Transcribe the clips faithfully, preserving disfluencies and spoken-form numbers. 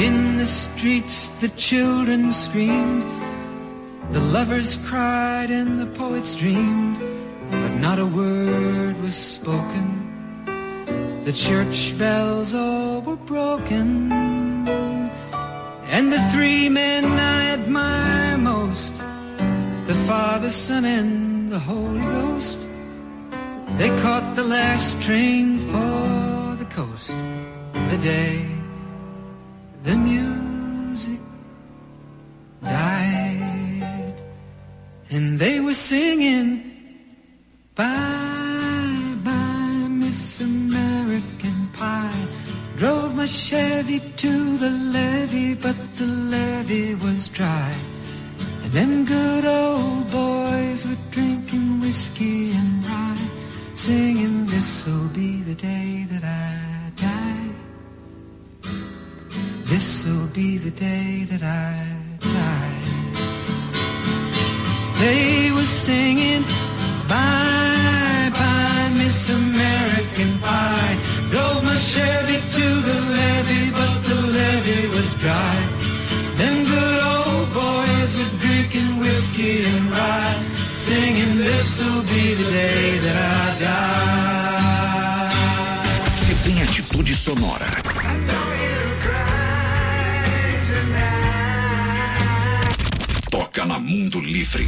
In the streets the children screamed, the lovers cried and the poets dreamed, but not a word was spoken. The church bells all were broken, and the three men I admire most, the Father, Son, and the Holy Ghost, they caught the last train for the coast. The day the music died, and they were singing, bye, bye, Miss American Pie. Drove my Chevy to the levee, but the levee was dry. And them good old boys were drinking whiskey and rye, singing, this'll be the day that I die. This'll be the day that I die. They were singing, bye, bye, Miss American Pie. Drove my Chevy to the levee, but the levee was dry. Them good old boys were drinking whiskey and rye, singing, this'll be the day that I die. Você tem atitude sonora. Toca na Mundo Livre.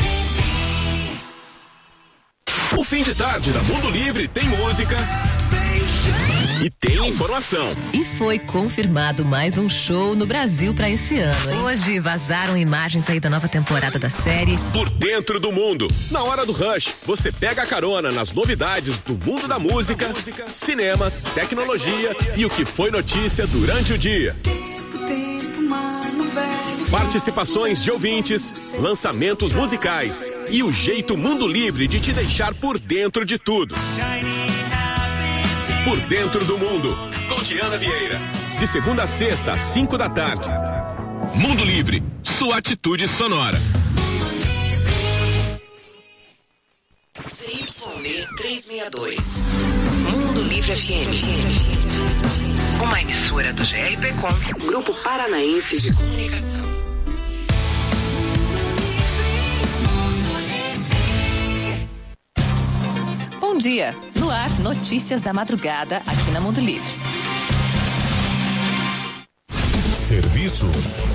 O fim de tarde da Mundo Livre tem música e tem informação. E foi confirmado mais um show no Brasil pra esse ano, hein? Hoje vazaram imagens aí da nova temporada da série Por Dentro do Mundo. Na hora do Rush, você pega a carona nas novidades do mundo da música, cinema, tecnologia e o que foi notícia durante o dia. Participações de ouvintes, lançamentos musicais e o jeito Mundo Livre de te deixar por dentro de tudo. Por Dentro do Mundo, com Diana Vieira. De segunda a sexta, às cinco da tarde. Mundo Livre, sua atitude sonora. C Y D trezentos e sessenta e dois. Mundo Livre F M. Uma emissora do G R P Com, Grupo Paranaense de Comunicação. Bom dia, no ar, notícias da madrugada aqui na Mundo Livre. Serviços.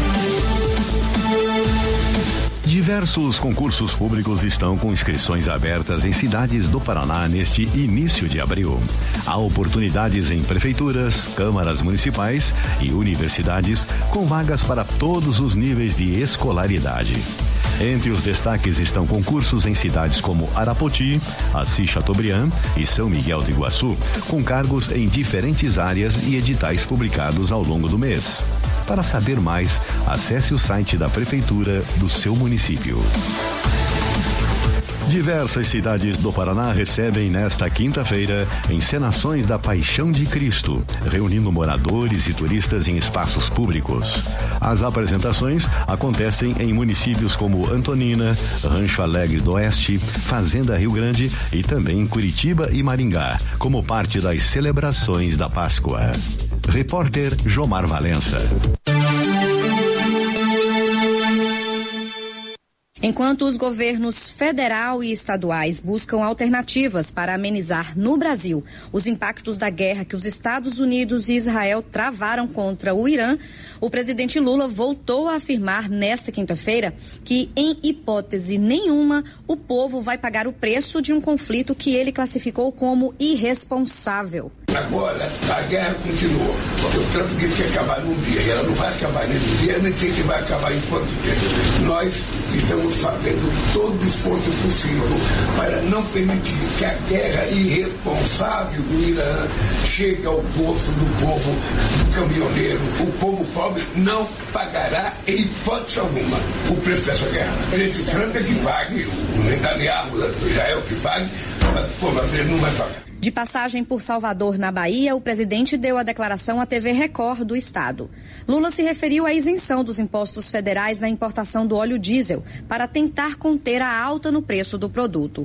Diversos concursos públicos estão com inscrições abertas em cidades do Paraná neste início de abril. Há oportunidades em prefeituras, câmaras municipais e universidades com vagas para todos os níveis de escolaridade. Entre os destaques estão concursos em cidades como Arapoti, Assis Chateaubriand e São Miguel do Iguaçu, com cargos em diferentes áreas e editais publicados ao longo do mês. Para saber mais, acesse o site da Prefeitura do seu município. Diversas cidades do Paraná recebem nesta quinta-feira encenações da Paixão de Cristo, reunindo moradores e turistas em espaços públicos. As apresentações acontecem em municípios como Antonina, Rancho Alegre do Oeste, Fazenda Rio Grande e também em Curitiba e Maringá, como parte das celebrações da Páscoa. Repórter Jomar Valença. Enquanto os governos federal e estaduais buscam alternativas para amenizar no Brasil os impactos da guerra que os Estados Unidos e Israel travaram contra o Irã, o presidente Lula voltou a afirmar nesta quinta-feira que, em hipótese nenhuma, o povo vai pagar o preço de um conflito que ele classificou como irresponsável. Agora, a guerra continua, porque o Trump disse que ia acabar num dia, e ela não vai acabar nem num dia, nem sei que vai acabar em quanto tempo. Nós estamos fazendo todo o esforço possível para não permitir que a guerra irresponsável do Irã chegue ao bolso do povo, do caminhoneiro. O povo pobre não pagará em hipótese alguma o preço dessa guerra. Esse Trump é que pague, o Netanyahu do Israel que pague, mas o povo brasileiro não vai pagar. De passagem por Salvador, na Bahia, o presidente deu a declaração à T V Record do estado. Lula se referiu à isenção dos impostos federais na importação do óleo diesel para tentar conter a alta no preço do produto.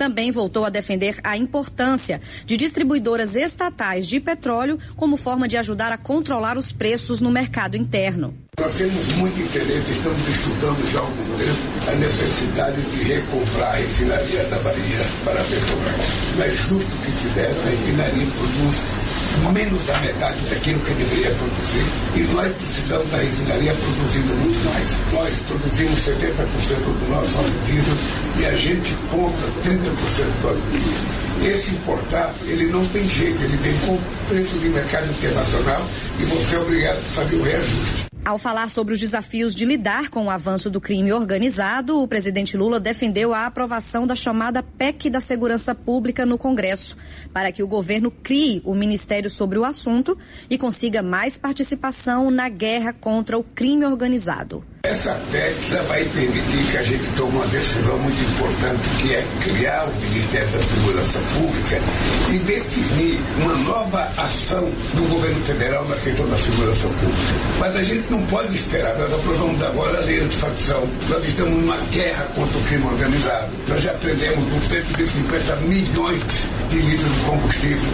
Também voltou a defender a importância de distribuidoras estatais de petróleo como forma de ajudar a controlar os preços no mercado interno. Nós temos muito interesse, estamos estudando já há algum tempo a necessidade de recomprar a refinaria da Bahia para a Petrobras. Não é justo que fizeram, a refinaria produz menos da metade daquilo que deveria produzir e nós precisamos da refinaria produzindo muito mais. Nós produzimos setenta por cento do nosso óleo diesel e a gente compra trinta por cento do óleo diesel. Esse importar, ele não tem jeito, ele vem com preço de mercado internacional e você é obrigado a fazer o reajuste. Ao falar sobre os desafios de lidar com o avanço do crime organizado, o presidente Lula defendeu a aprovação da chamada P E C da Segurança Pública no Congresso, para que o governo crie o ministério sobre o assunto e consiga mais participação na guerra contra o crime organizado. Essa P E C vai permitir que a gente tome uma decisão muito importante, que é criar o Ministério da Segurança Pública e definir uma nova ação do governo federal na questão da segurança pública. Mas a gente não pode esperar, nós aprovamos agora a lei antifacção, nós estamos numa guerra contra o crime organizado. Nós já prendemos duzentos e cinquenta milhões de litros de combustível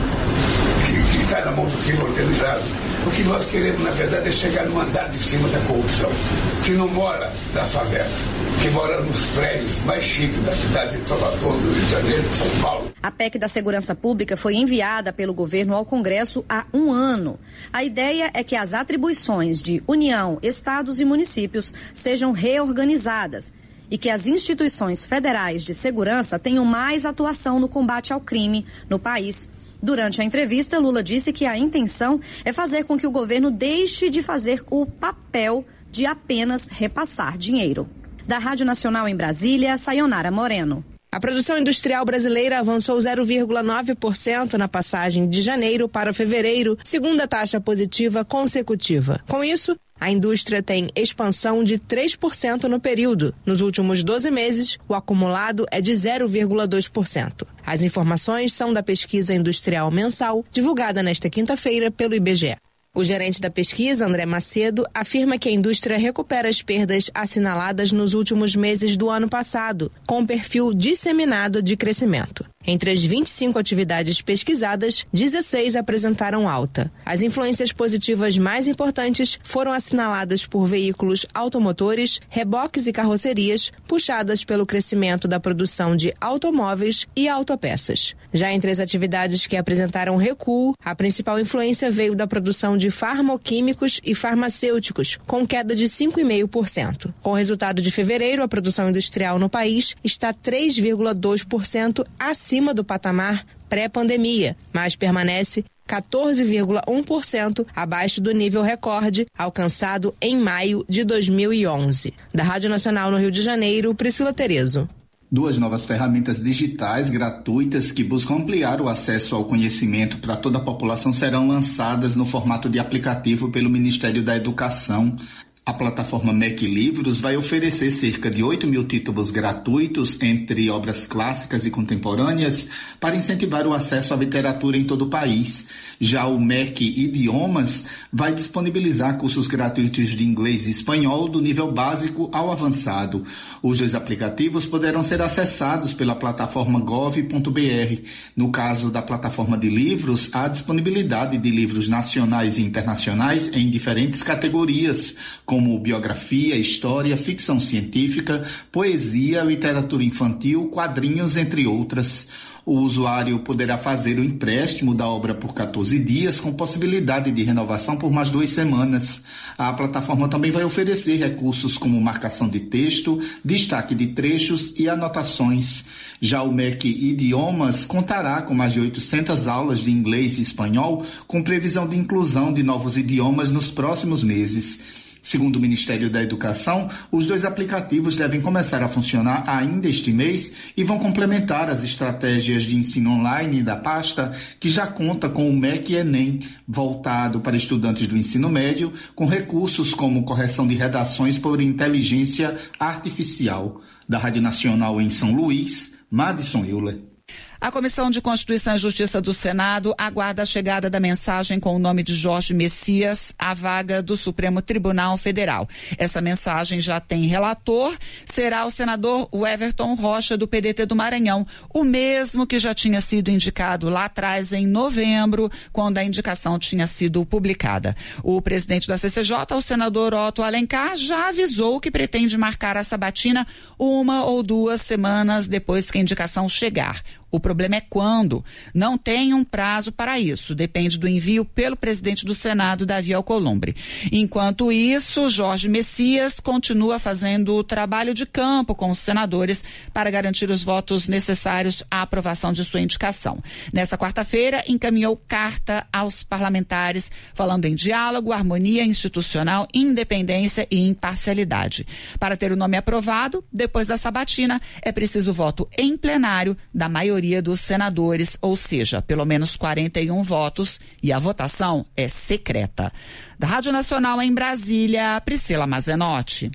que está na mão do crime organizado. O que nós queremos, na verdade, é chegar no andar de cima da corrupção, que não mora na favela, que mora nos prédios mais chiques da cidade de Salvador, do Rio de Janeiro, de São Paulo. A P E C da Segurança Pública foi enviada pelo governo ao Congresso há um ano. A ideia é que as atribuições de União, estados e municípios sejam reorganizadas e que as instituições federais de segurança tenham mais atuação no combate ao crime no país. Durante a entrevista, Lula disse que a intenção é fazer com que o governo deixe de fazer o papel de apenas repassar dinheiro. Da Rádio Nacional em Brasília, Sayonara Moreno. A produção industrial brasileira avançou zero vírgula nove por cento na passagem de janeiro para fevereiro, segunda taxa positiva consecutiva. Com isso, a indústria tem expansão de três por cento no período. Nos últimos doze meses, o acumulado é de zero vírgula dois por cento. As informações são da pesquisa industrial mensal, divulgada nesta quinta-feira pelo I B G E. O gerente da pesquisa, André Macedo, afirma que a indústria recupera as perdas assinaladas nos últimos meses do ano passado, com um perfil disseminado de crescimento. Entre as vinte e cinco atividades pesquisadas, dezesseis apresentaram alta. As influências positivas mais importantes foram assinaladas por veículos automotores, reboques e carrocerias, puxadas pelo crescimento da produção de automóveis e autopeças. Já entre as atividades que apresentaram recuo, a principal influência veio da produção de farmoquímicos e farmacêuticos, com queda de cinco vírgula cinco por cento. Com o resultado de fevereiro, a produção industrial no país está três vírgula dois por cento acima do patamar pré-pandemia, mas permanece quatorze vírgula um por cento abaixo do nível recorde alcançado em maio de dois mil e onze. Da Rádio Nacional no Rio de Janeiro, Priscila Terezo. Duas novas ferramentas digitais gratuitas que buscam ampliar o acesso ao conhecimento para toda a população serão lançadas no formato de aplicativo pelo Ministério da Educação. A plataforma M E C Livros vai oferecer cerca de oito mil títulos gratuitos entre obras clássicas e contemporâneas para incentivar o acesso à literatura em todo o país. Já o M E C Idiomas vai disponibilizar cursos gratuitos de inglês e espanhol do nível básico ao avançado. Os dois aplicativos poderão ser acessados pela plataforma gov ponto br. No caso da plataforma de livros, há disponibilidade de livros nacionais e internacionais em diferentes categorias, como biografia, história, ficção científica, poesia, literatura infantil, quadrinhos, entre outras. O usuário poderá fazer o empréstimo da obra por quatorze dias, com possibilidade de renovação por mais duas semanas. A plataforma também vai oferecer recursos como marcação de texto, destaque de trechos e anotações. Já o M E C Idiomas contará com mais de oitocentas aulas de inglês e espanhol, com previsão de inclusão de novos idiomas nos próximos meses. Segundo o Ministério da Educação, os dois aplicativos devem começar a funcionar ainda este mês e vão complementar as estratégias de ensino online da pasta, que já conta com o M E C Enem, voltado para estudantes do ensino médio, com recursos como correção de redações por inteligência artificial. Da Rádio Nacional em São Luís, Madison Euler. A Comissão de Constituição e Justiça do Senado aguarda a chegada da mensagem com o nome de Jorge Messias à vaga do Supremo Tribunal Federal. Essa mensagem já tem relator, será o senador Everton Rocha, do P D T do Maranhão, o mesmo que já tinha sido indicado lá atrás, em novembro, quando a indicação tinha sido publicada. O presidente da C C J, o senador Otto Alencar, já avisou que pretende marcar a sabatina uma ou duas semanas depois que a indicação chegar. O problema é quando. Não tem um prazo para isso. Depende do envio pelo presidente do Senado, Davi Alcolumbre. Enquanto isso, Jorge Messias continua fazendo o trabalho de campo com os senadores para garantir os votos necessários à aprovação de sua indicação. Nessa quarta-feira, encaminhou carta aos parlamentares falando em diálogo, harmonia institucional, independência e imparcialidade. Para ter o nome aprovado, depois da sabatina, é preciso voto em plenário da maioria dos senadores, ou seja, pelo menos quarenta e um votos, e a votação é secreta. Da Rádio Nacional em Brasília, Priscila Mazenotti.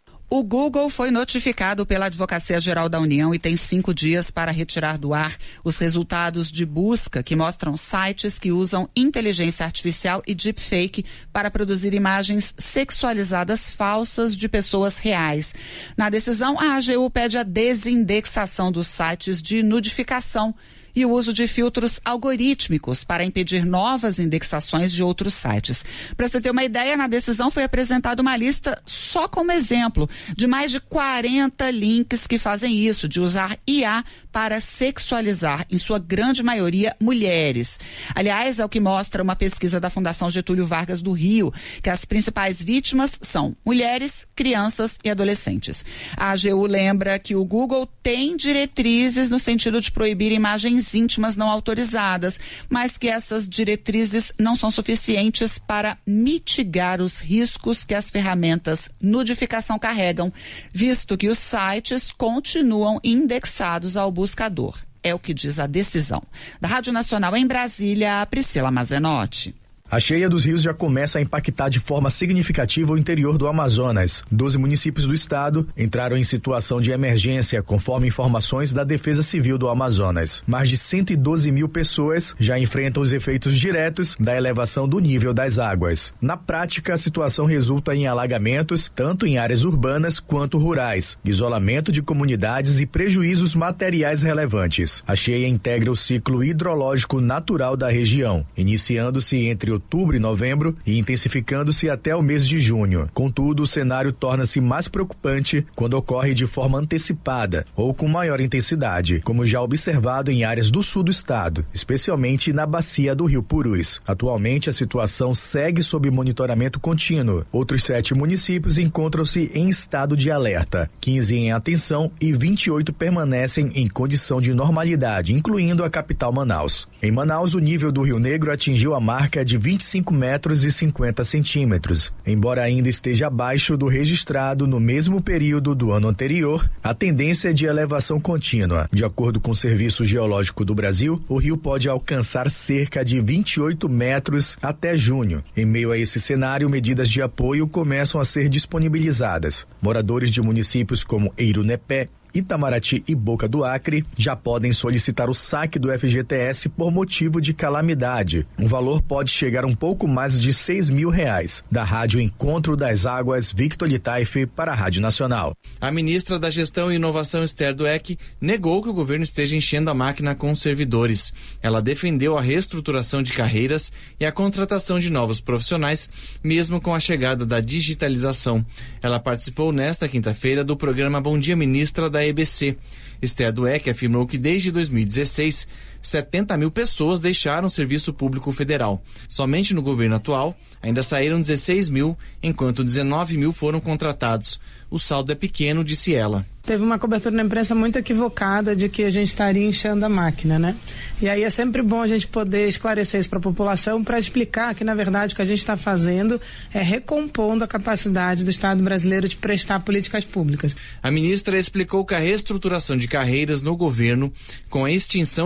O Google foi notificado pela Advocacia Geral da União e tem cinco dias para retirar do ar os resultados de busca que mostram sites que usam inteligência artificial e deepfake para produzir imagens sexualizadas falsas de pessoas reais. Na decisão, a A G U pede a desindexação dos sites de nudificação e o uso de filtros algorítmicos para impedir novas indexações de outros sites. Para você ter uma ideia, na decisão foi apresentada uma lista, só como exemplo, de mais de quarenta links que fazem isso, de usar I A para sexualizar, em sua grande maioria, mulheres. Aliás, é o que mostra uma pesquisa da Fundação Getúlio Vargas do Rio, que as principais vítimas são mulheres, crianças e adolescentes. A A G U lembra que o Google tem diretrizes no sentido de proibir imagens íntimas não autorizadas, mas que essas diretrizes não são suficientes para mitigar os riscos que as ferramentas nudificação carregam, visto que os sites continuam indexados ao buscador. É o que diz a decisão. Da Rádio Nacional em Brasília, Priscila Mazenotti. A cheia dos rios já começa a impactar de forma significativa o interior do Amazonas. Doze municípios do estado entraram em situação de emergência, conforme informações da Defesa Civil do Amazonas. Mais de cento e doze mil pessoas já enfrentam os efeitos diretos da elevação do nível das águas. Na prática, a situação resulta em alagamentos, tanto em áreas urbanas quanto rurais, isolamento de comunidades e prejuízos materiais relevantes. A cheia integra o ciclo hidrológico natural da região, iniciando-se entre outubro e novembro e intensificando-se até o mês de junho. Contudo, o cenário torna-se mais preocupante quando ocorre de forma antecipada ou com maior intensidade, como já observado em áreas do sul do estado, especialmente na bacia do Rio Purus. Atualmente, a situação segue sob monitoramento contínuo. Outros sete municípios encontram-se em estado de alerta, quinze em atenção e vinte e oito permanecem em condição de normalidade, incluindo a capital Manaus. Em Manaus, o nível do Rio Negro atingiu a marca de vinte e cinco metros e cinquenta centímetros. Embora ainda esteja abaixo do registrado no mesmo período do ano anterior, a tendência é de elevação contínua. De acordo com o Serviço Geológico do Brasil, o rio pode alcançar cerca de vinte e oito metros até junho. Em meio a esse cenário, medidas de apoio começam a ser disponibilizadas. Moradores de municípios como Eirunepé, Itamaraty e Boca do Acre já podem solicitar o saque do F G T S por motivo de calamidade. O valor pode chegar a um pouco mais de seis mil reais. Da Rádio Encontro das Águas, Victor Litaif para a Rádio Nacional. A ministra da Gestão e Inovação, Esther Dweck, negou que o governo esteja enchendo a máquina com servidores. Ela defendeu a reestruturação de carreiras e a contratação de novos profissionais, mesmo com a chegada da digitalização. Ela participou nesta quinta-feira do programa Bom Dia Ministra da E B C. Esther Dweck afirmou que desde dois mil e dezesseis, setenta mil pessoas deixaram o serviço público federal. Somente no governo atual, ainda saíram dezesseis mil, enquanto dezenove mil foram contratados. O saldo é pequeno, disse ela. Teve uma cobertura na imprensa muito equivocada de que a gente estaria inchando a máquina, né? E aí é sempre bom a gente poder esclarecer isso para a população, para explicar que, na verdade, o que a gente está fazendo é recompondo a capacidade do Estado brasileiro de prestar políticas públicas. A ministra explicou que a reestruturação de carreiras no governo, com a extinção de funções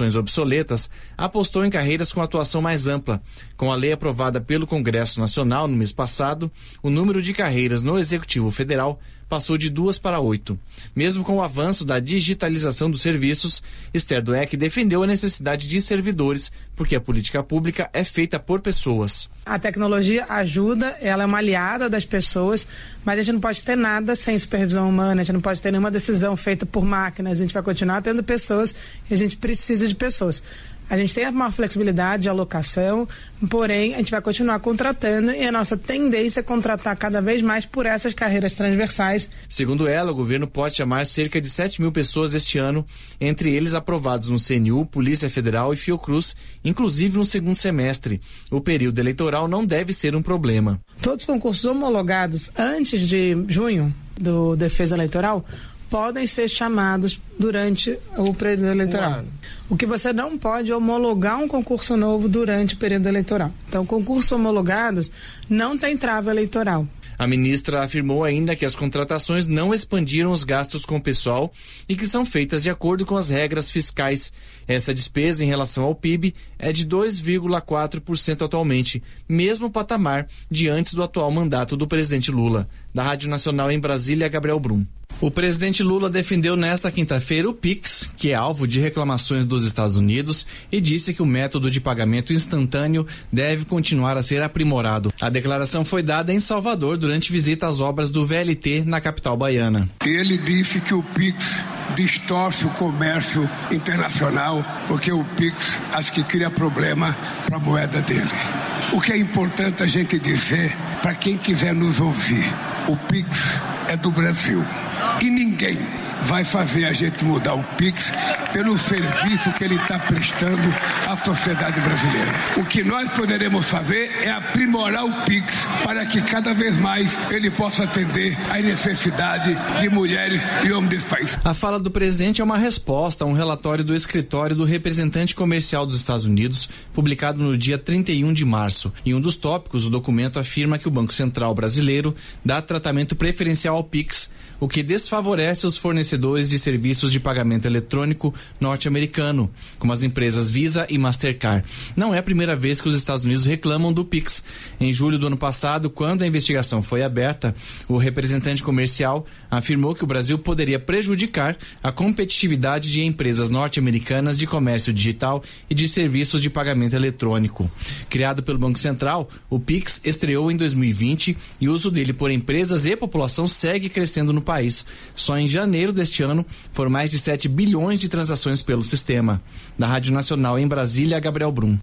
funções obsoletas, apostou em carreiras com atuação mais ampla. Com a lei aprovada pelo Congresso Nacional no mês passado, o número de carreiras no Executivo Federal passou de duas para oito. Mesmo com o avanço da digitalização dos serviços, Esther Dweck defendeu a necessidade de servidores, porque a política pública é feita por pessoas. A tecnologia ajuda, ela é uma aliada das pessoas, mas a gente não pode ter nada sem supervisão humana, a gente não pode ter nenhuma decisão feita por máquinas, a gente vai continuar tendo pessoas e a gente precisa de pessoas. A gente tem uma flexibilidade de alocação, porém a gente vai continuar contratando e a nossa tendência é contratar cada vez mais por essas carreiras transversais. Segundo ela, o governo pode chamar cerca de sete mil pessoas este ano, entre eles aprovados no C N U, Polícia Federal e Fiocruz, inclusive no segundo semestre. O período eleitoral não deve ser um problema. Todos os concursos homologados antes de junho do Defesa Eleitoral podem ser chamados durante o período eleitoral. O que você não pode é homologar um concurso novo durante o período eleitoral. Então, concursos homologados não tem trava eleitoral. A ministra afirmou ainda que as contratações não expandiram os gastos com o pessoal e que são feitas de acordo com as regras fiscais. Essa despesa em relação ao P I B é de dois vírgula quatro por cento atualmente, mesmo patamar de antes do atual mandato do presidente Lula. Da Rádio Nacional em Brasília, Gabriel Brum. O presidente Lula defendeu nesta quinta-feira o Pix, que é alvo de reclamações dos Estados Unidos, e disse que o método de pagamento instantâneo deve continuar a ser aprimorado. A declaração foi dada em Salvador durante visita às obras do V L T na capital baiana. Ele disse que o Pix distorce o comércio internacional, porque o Pix acho que cria problema para a moeda dele. O que é importante a gente dizer para quem quiser nos ouvir, o Pix é do Brasil. E ninguém vai fazer a gente mudar o Pix pelo serviço que ele está prestando à sociedade brasileira. O que nós poderemos fazer é aprimorar o Pix para que cada vez mais ele possa atender à necessidade de mulheres e homens desse país. A fala do presidente é uma resposta a um relatório do escritório do representante comercial dos Estados Unidos, publicado no dia trinta e um de março. Em um dos tópicos, o documento afirma que o Banco Central brasileiro dá tratamento preferencial ao Pix, o que desfavorece os fornecedores de serviços de pagamento eletrônico norte-americano, como as empresas Visa e Mastercard. Não é a primeira vez que os Estados Unidos reclamam do Pix. Em julho do ano passado, quando a investigação foi aberta, o representante comercial afirmou que o Brasil poderia prejudicar a competitividade de empresas norte-americanas de comércio digital e de serviços de pagamento eletrônico. Criado pelo Banco Central, o Pix estreou em dois mil e vinte e o uso dele por empresas e população segue crescendo no país. país. Só em janeiro deste ano foram mais de sete bilhões de transações pelo sistema. Da Rádio Nacional em Brasília, Gabriel Brum.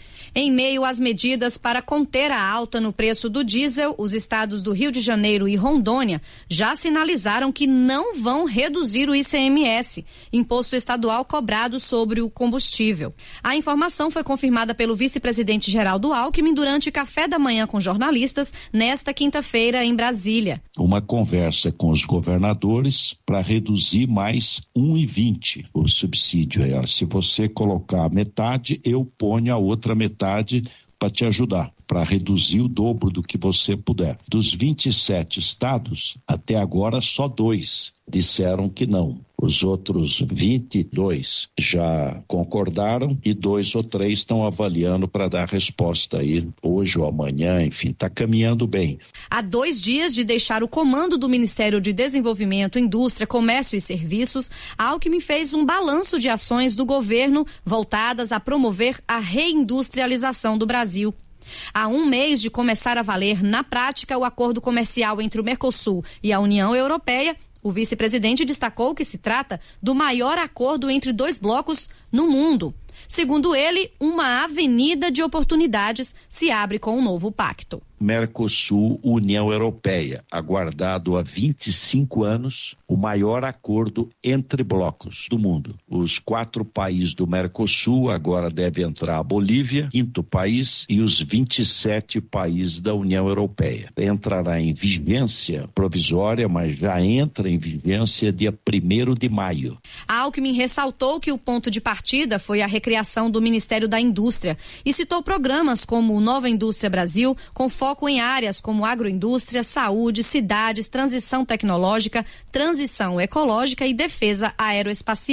Em meio às medidas para conter a alta no preço do diesel, os estados do Rio de Janeiro e Rondônia já sinalizaram que não vão reduzir o I C M S, imposto estadual cobrado sobre o combustível. A informação foi confirmada pelo vice-presidente Geraldo Alckmin durante café da manhã com jornalistas nesta quinta-feira em Brasília. Uma conversa com os governadores para reduzir mais um vírgula vinte o subsídio. É, se você colocar metade, eu ponho a outra metade para te ajudar, para reduzir o dobro do que você puder. Dos vinte e sete estados, até agora só dois disseram que não. Os outros vinte e dois já concordaram e dois ou três estão avaliando para dar resposta aí hoje ou amanhã, enfim, está caminhando bem. Há dois dias de deixar o comando do Ministério de Desenvolvimento, Indústria, Comércio e Serviços, Alckmin fez um balanço de ações do governo voltadas a promover a reindustrialização do Brasil. Há um mês de começar a valer na prática o acordo comercial entre o Mercosul e a União Europeia, o vice-presidente destacou que se trata do maior acordo entre dois blocos no mundo. Segundo ele, uma avenida de oportunidades se abre com o novo pacto. Mercosul-União Europeia, aguardado há vinte e cinco anos, o maior acordo entre blocos do mundo. Os quatro países do Mercosul, agora deve entrar a Bolívia, quinto país, e os vinte e sete países da União Europeia. Entrará em vigência provisória, mas já entra em vigência dia primeiro de maio. Alckmin ressaltou que o ponto de partida foi a recriação do Ministério da Indústria e citou programas como o Nova Indústria Brasil, com foco foco em áreas como agroindústria, saúde, cidades, transição tecnológica, transição ecológica e defesa aeroespacial.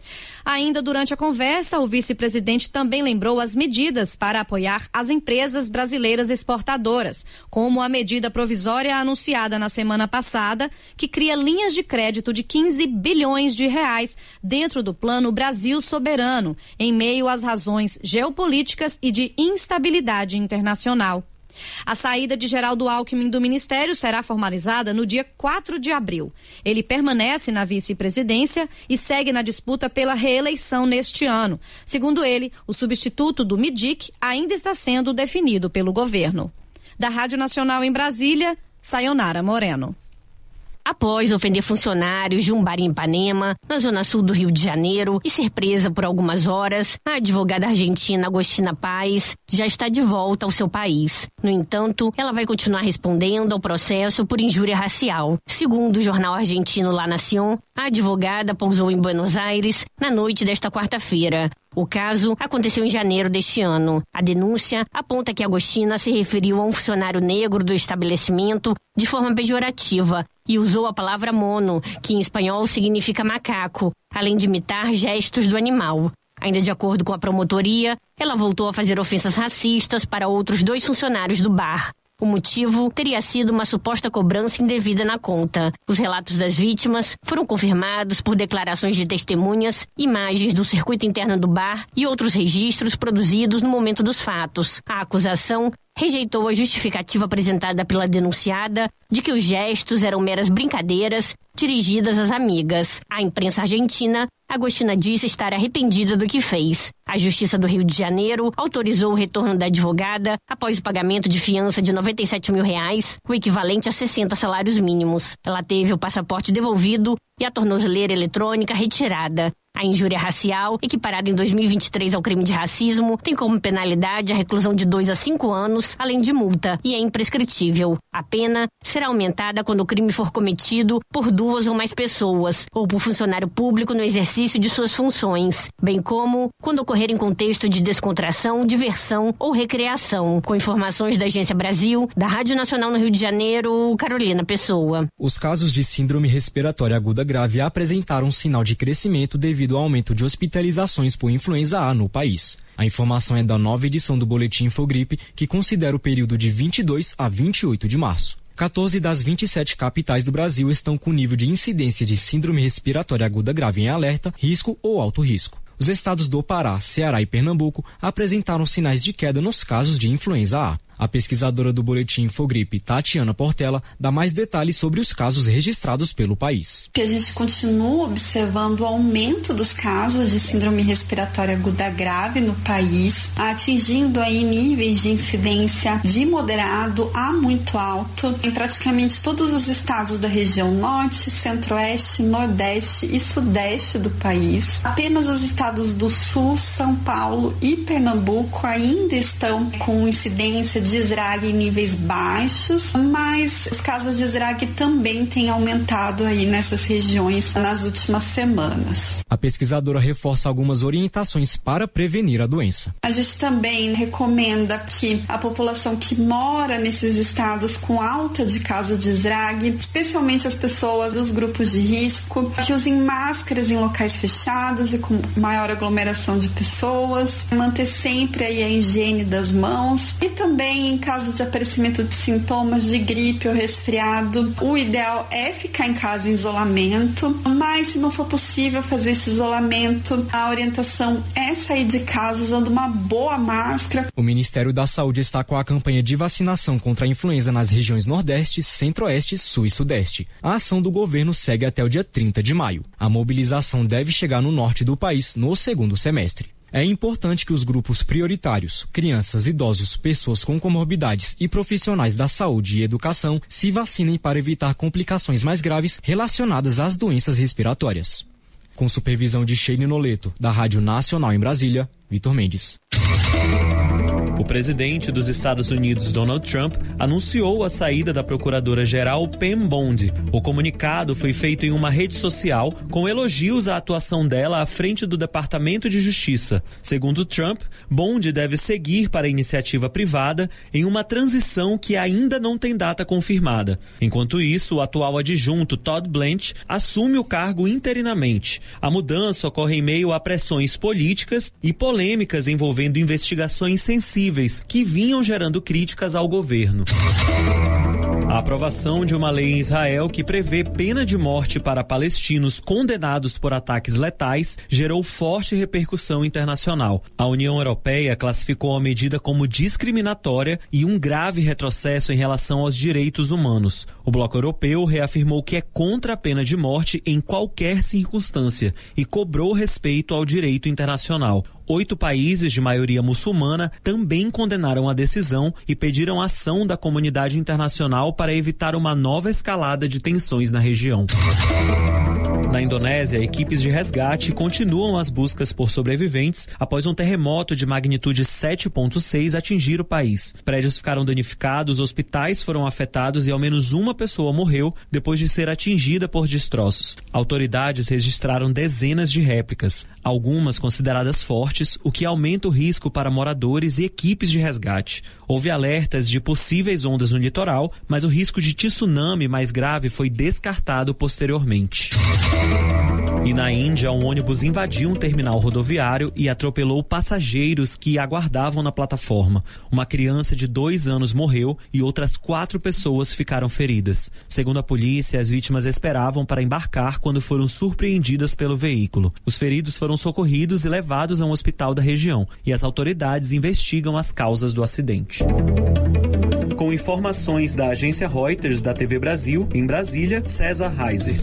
Ainda durante a conversa, o vice-presidente também lembrou as medidas para apoiar as empresas brasileiras exportadoras, como a medida provisória anunciada na semana passada, que cria linhas de crédito de quinze bilhões de reais dentro do Plano Brasil Soberano, em meio às razões geopolíticas e de instabilidade internacional. A saída de Geraldo Alckmin do ministério será formalizada no dia quatro de abril. Ele permanece na vice-presidência e segue na disputa pela reeleição neste ano. Segundo ele, o substituto do MIDIC ainda está sendo definido pelo governo. Da Rádio Nacional em Brasília, Sayonara Moreno. Após ofender funcionários de um bar em Ipanema, na zona sul do Rio de Janeiro, e ser presa por algumas horas, a advogada argentina Agostina Paes já está de volta ao seu país. No entanto, ela vai continuar respondendo ao processo por injúria racial. Segundo o jornal argentino La Nación, a advogada pousou em Buenos Aires na noite desta quarta-feira. O caso aconteceu em janeiro deste ano. A denúncia aponta que Agostina se referiu a um funcionário negro do estabelecimento de forma pejorativa e usou a palavra mono, que em espanhol significa macaco, além de imitar gestos do animal. Ainda de acordo com a promotoria, ela voltou a fazer ofensas racistas para outros dois funcionários do bar. O motivo teria sido uma suposta cobrança indevida na conta. Os relatos das vítimas foram confirmados por declarações de testemunhas, imagens do circuito interno do bar e outros registros produzidos no momento dos fatos. A acusação rejeitou a justificativa apresentada pela denunciada de que os gestos eram meras brincadeiras dirigidas às amigas. À imprensa argentina, Agostina disse estar arrependida do que fez. A Justiça do Rio de Janeiro autorizou o retorno da advogada após o pagamento de fiança de noventa e sete mil reais, o equivalente a sessenta salários mínimos. Ela teve o passaporte devolvido e a tornozeleira eletrônica retirada. A injúria racial, equiparada em dois mil e vinte e três ao crime de racismo, tem como penalidade a reclusão de dois a cinco anos, além de multa, e é imprescritível. A pena será aumentada quando o crime for cometido por duas ou mais pessoas, ou por funcionário público no exercício de suas funções, bem como quando ocorrer em contexto de descontração, diversão ou recreação. Com informações da Agência Brasil, da Rádio Nacional no Rio de Janeiro, Carolina Pessoa. Os casos de síndrome respiratória aguda grave apresentaram um sinal de crescimento devido ao aumento de hospitalizações por influenza A no país. A informação é da nova edição do Boletim Infogripe, que considera o período de vinte e dois a vinte e oito de março. quatorze das vinte e sete capitais do Brasil estão com nível de incidência de síndrome respiratória aguda grave em alerta, risco ou alto risco. Os estados do Pará, Ceará e Pernambuco apresentaram sinais de queda nos casos de influenza A. A pesquisadora do Boletim Infogripe, Tatiana Portela, dá mais detalhes sobre os casos registrados pelo país. A gente continua observando o aumento dos casos de síndrome respiratória aguda grave no país, atingindo aí níveis de incidência de moderado a muito alto em praticamente todos os estados da região norte, centro-oeste, nordeste e sudeste do país. Apenas os estados do sul, São Paulo e Pernambuco ainda estão com incidência de esdrague em níveis baixos, mas os casos de esdrague também têm aumentado aí nessas regiões nas últimas semanas. A pesquisadora reforça algumas orientações para prevenir a doença. A gente também recomenda que a população que mora nesses estados com alta de casos de esdrague, especialmente as pessoas dos grupos de risco, que usem máscaras em locais fechados e com maior aglomeração de pessoas, manter sempre aí a higiene das mãos e também em caso de aparecimento de sintomas de gripe ou resfriado, o ideal é ficar em casa em isolamento, mas se não for possível fazer esse isolamento, a orientação é sair de casa usando uma boa máscara. O Ministério da Saúde está com a campanha de vacinação contra a influenza nas regiões Nordeste, Centro-Oeste, Sul e Sudeste. A ação do governo segue até o dia trinta de maio. A mobilização deve chegar no norte do país no segundo semestre. É importante que os grupos prioritários, crianças, idosos, pessoas com comorbidades e profissionais da saúde e educação se vacinem para evitar complicações mais graves relacionadas às doenças respiratórias. Com supervisão de Sheila Noleto, da Rádio Nacional em Brasília, Vitor Mendes. O presidente dos Estados Unidos, Donald Trump, anunciou a saída da procuradora-geral Pam Bondi. O comunicado foi feito em uma rede social com elogios à atuação dela à frente do Departamento de Justiça. Segundo Trump, Bondi deve seguir para a iniciativa privada em uma transição que ainda não tem data confirmada. Enquanto isso, o atual adjunto Todd Blanche assume o cargo interinamente. A mudança ocorre em meio a pressões políticas e polêmicas envolvendo investigações sensíveis que vinham gerando críticas ao governo. A aprovação de uma lei em Israel que prevê pena de morte para palestinos condenados por ataques letais gerou forte repercussão internacional. A União Europeia classificou a medida como discriminatória e um grave retrocesso em relação aos direitos humanos. O bloco europeu reafirmou que é contra a pena de morte em qualquer circunstância e cobrou respeito ao direito internacional. Oito países de maioria muçulmana também condenaram a decisão e pediram ação da comunidade internacional para evitar uma nova escalada de tensões na região. Na Indonésia, equipes de resgate continuam as buscas por sobreviventes após um terremoto de magnitude sete ponto seis atingir o país. Prédios ficaram danificados, hospitais foram afetados e ao menos uma pessoa morreu depois de ser atingida por destroços. Autoridades registraram dezenas de réplicas, algumas consideradas fortes, o que aumenta o risco para moradores e equipes de resgate. Houve alertas de possíveis ondas no litoral, mas o risco de tsunami mais grave foi descartado posteriormente. E na Índia, um ônibus invadiu um terminal rodoviário e atropelou passageiros que aguardavam na plataforma. Uma criança de dois anos morreu e outras quatro pessoas ficaram feridas. Segundo a polícia, as vítimas esperavam para embarcar quando foram surpreendidas pelo veículo. Os feridos foram socorridos e levados a um hospital da região, e as autoridades investigam as causas do acidente. Com informações da agência Reuters da T V Brasil, em Brasília, César Reiser.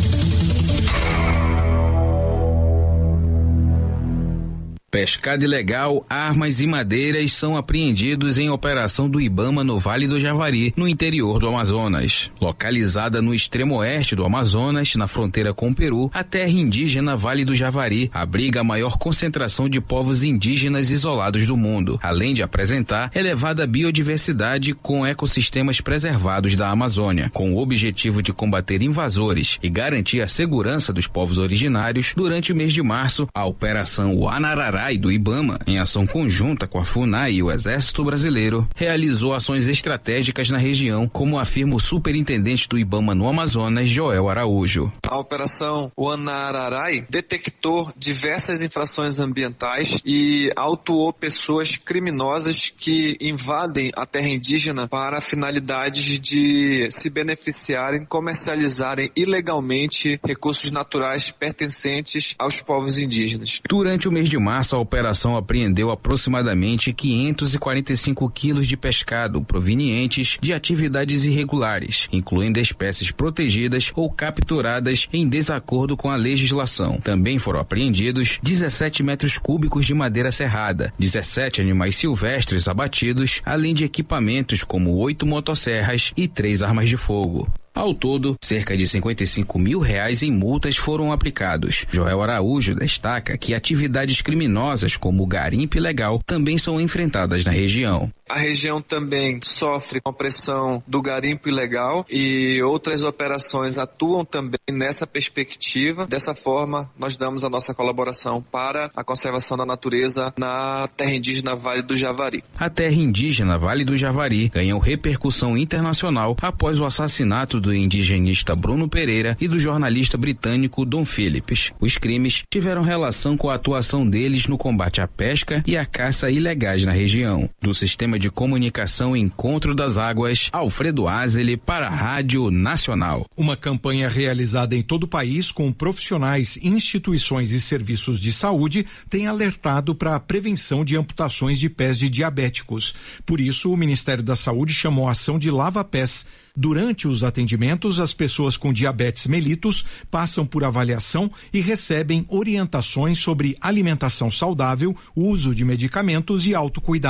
Pescado ilegal, armas e madeiras são apreendidos em operação do IBAMA no Vale do Javari, no interior do Amazonas. Localizada no extremo oeste do Amazonas, na fronteira com o Peru, a terra indígena Vale do Javari abriga a maior concentração de povos indígenas isolados do mundo, além de apresentar elevada biodiversidade com ecossistemas preservados da Amazônia. Com o objetivo de combater invasores e garantir a segurança dos povos originários, durante o mês de março, a Operação Wanarará do IBAMA, em ação conjunta com a FUNAI e o Exército Brasileiro, realizou ações estratégicas na região, como afirma o superintendente do IBAMA no Amazonas, Joel Araújo. A Operação Wanararai detectou diversas infrações ambientais e autuou pessoas criminosas que invadem a terra indígena para finalidades de se beneficiarem, comercializarem ilegalmente recursos naturais pertencentes aos povos indígenas. Durante o mês de março, a operação apreendeu aproximadamente quinhentos e quarenta e cinco quilos de pescado provenientes de atividades irregulares, incluindo espécies protegidas ou capturadas em desacordo com a legislação. Também foram apreendidos dezessete metros cúbicos de madeira serrada, dezessete animais silvestres abatidos, além de equipamentos como oito motosserras e três armas de fogo. Ao todo, cerca de cinquenta e cinco mil reais em multas foram aplicados. Joel Araújo destaca que atividades criminosas como o garimpo ilegal também são enfrentadas na região. A região também sofre com a pressão do garimpo ilegal e outras operações atuam também nessa perspectiva. Dessa forma, nós damos a nossa colaboração para a conservação da natureza na terra indígena Vale do Javari. A terra indígena Vale do Javari ganhou repercussão internacional após o assassinato do indigenista Bruno Pereira e do jornalista britânico Dom Phillips. Os crimes tiveram relação com a atuação deles no combate à pesca e à caça ilegais na região. Do sistema de comunicação Encontro das Águas, Alfredo Azeli para a Rádio Nacional. Uma campanha realizada em todo o país com profissionais, instituições e serviços de saúde tem alertado para a prevenção de amputações de pés de diabéticos. Por isso, o Ministério da Saúde chamou a ação de Lava Pés. Durante os atendimentos, as pessoas com diabetes mellitus passam por avaliação e recebem orientações sobre alimentação saudável, uso de medicamentos e autocuidado.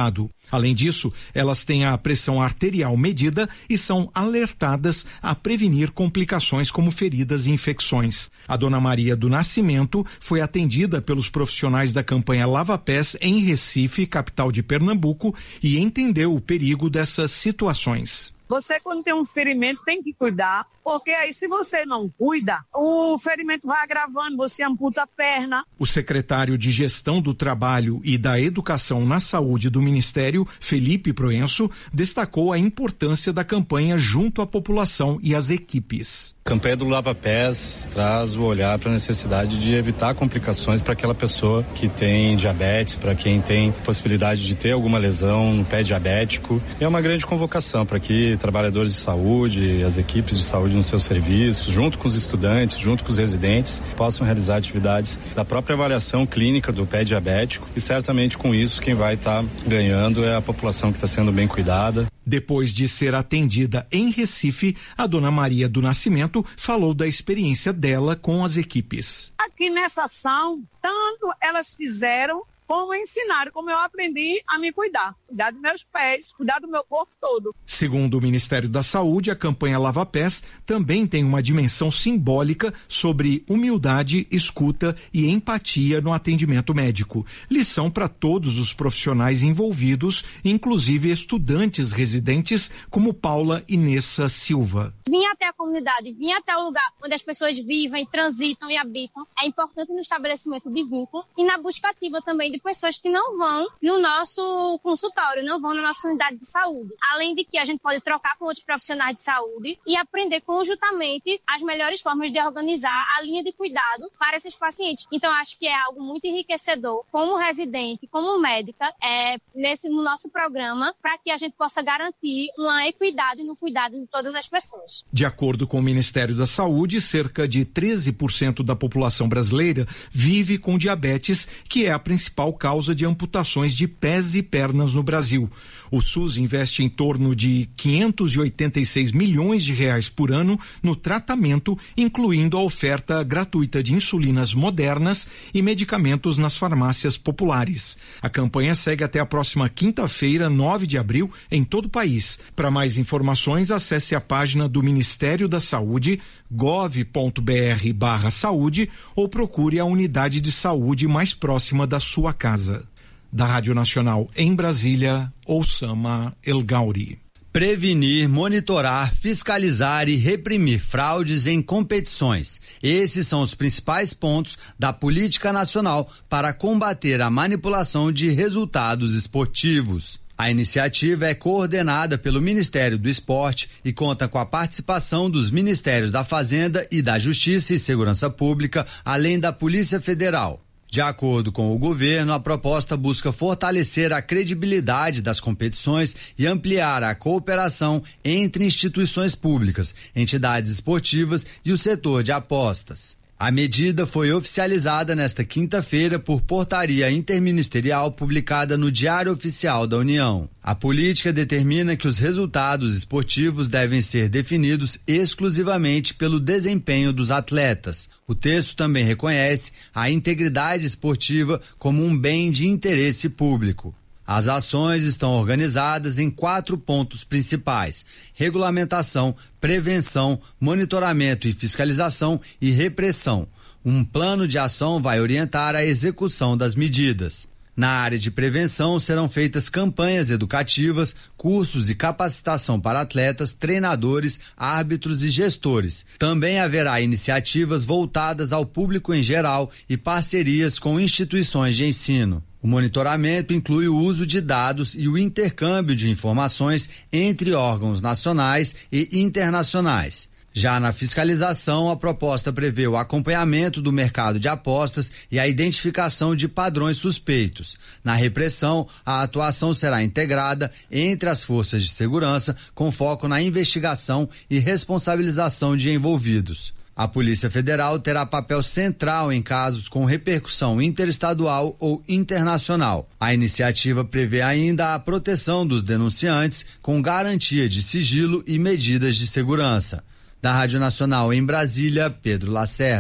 Além disso, elas têm a pressão arterial medida e são alertadas a prevenir complicações como feridas e infecções. A Dona Maria do Nascimento foi atendida pelos profissionais da campanha Lava Pés em Recife, capital de Pernambuco, e entendeu o perigo dessas situações. Você, quando tem um ferimento, tem que cuidar, porque aí se você não cuida, o ferimento vai agravando, você amputa a perna. O secretário de Gestão do Trabalho e da Educação na Saúde do Ministério, Felipe Proenço, destacou a importância da campanha junto à população e às equipes. A campanha do Lava Pés traz o olhar para a necessidade de evitar complicações para aquela pessoa que tem diabetes, para quem tem possibilidade de ter alguma lesão no pé diabético. É uma grande convocação para que trabalhadores de saúde, as equipes de saúde nos seus serviços, junto com os estudantes, junto com os residentes, possam realizar atividades da própria avaliação clínica do pé diabético, e certamente com isso quem vai estar tá ganhando é a população que está sendo bem cuidada. Depois de ser atendida em Recife, a Dona Maria do Nascimento falou da experiência dela com as equipes. Aqui nessa ação, tanto elas fizeram como ensinaram, como eu aprendi a me cuidar. Cuidar dos meus pés, cuidar do meu corpo todo. Segundo o Ministério da Saúde, a campanha Lava Pés também tem uma dimensão simbólica sobre humildade, escuta e empatia no atendimento médico. Lição para todos os profissionais envolvidos, inclusive estudantes residentes como Paula Inessa Silva. Vim até a comunidade, vim até o lugar onde as pessoas vivem, transitam e habitam. É importante no estabelecimento de vínculo e na busca ativa também de pessoas que não vão no nosso consultório, não vão na nossa unidade de saúde. Além de que a gente pode trocar com outros profissionais de saúde e aprender conjuntamente as melhores formas de organizar a linha de cuidado para esses pacientes. Então, acho que é algo muito enriquecedor como residente, como médica, é, nesse, no nosso programa, para que a gente possa garantir uma equidade no cuidado de todas as pessoas. De acordo com o Ministério da Saúde, cerca de treze por cento da população brasileira vive com diabetes, que é a principal causa de amputações de pés e pernas no Brasil. O SUS investe em torno de quinhentos e oitenta e seis milhões de reais por ano no tratamento, incluindo a oferta gratuita de insulinas modernas e medicamentos nas farmácias populares. A campanha segue até a próxima quinta-feira, nove de abril, em todo o país. Para mais informações, acesse a página do Ministério da Saúde, gov ponto br barra saúde, ou procure a unidade de saúde mais próxima da sua casa. Da Rádio Nacional em Brasília, Oussama El Gauri. Prevenir, monitorar, fiscalizar e reprimir fraudes em competições. Esses são os principais pontos da Política Nacional para combater a manipulação de resultados esportivos. A iniciativa é coordenada pelo Ministério do Esporte e conta com a participação dos Ministérios da Fazenda e da Justiça e Segurança Pública, além da Polícia Federal. De acordo com o governo, a proposta busca fortalecer a credibilidade das competições e ampliar a cooperação entre instituições públicas, entidades esportivas e o setor de apostas. A medida foi oficializada nesta quinta-feira por portaria interministerial publicada no Diário Oficial da União. A política determina que os resultados esportivos devem ser definidos exclusivamente pelo desempenho dos atletas. O texto também reconhece a integridade esportiva como um bem de interesse público. As ações estão organizadas em quatro pontos principais: regulamentação, prevenção, monitoramento e fiscalização e repressão. Um plano de ação vai orientar a execução das medidas. Na área de prevenção, serão feitas campanhas educativas, cursos e capacitação para atletas, treinadores, árbitros e gestores. Também haverá iniciativas voltadas ao público em geral e parcerias com instituições de ensino. O monitoramento inclui o uso de dados e o intercâmbio de informações entre órgãos nacionais e internacionais. Já na fiscalização, a proposta prevê o acompanhamento do mercado de apostas e a identificação de padrões suspeitos. Na repressão, a atuação será integrada entre as forças de segurança, com foco na investigação e responsabilização de envolvidos. A Polícia Federal terá papel central em casos com repercussão interestadual ou internacional. A iniciativa prevê ainda a proteção dos denunciantes com garantia de sigilo e medidas de segurança. Da Rádio Nacional em Brasília, Pedro Lacerda.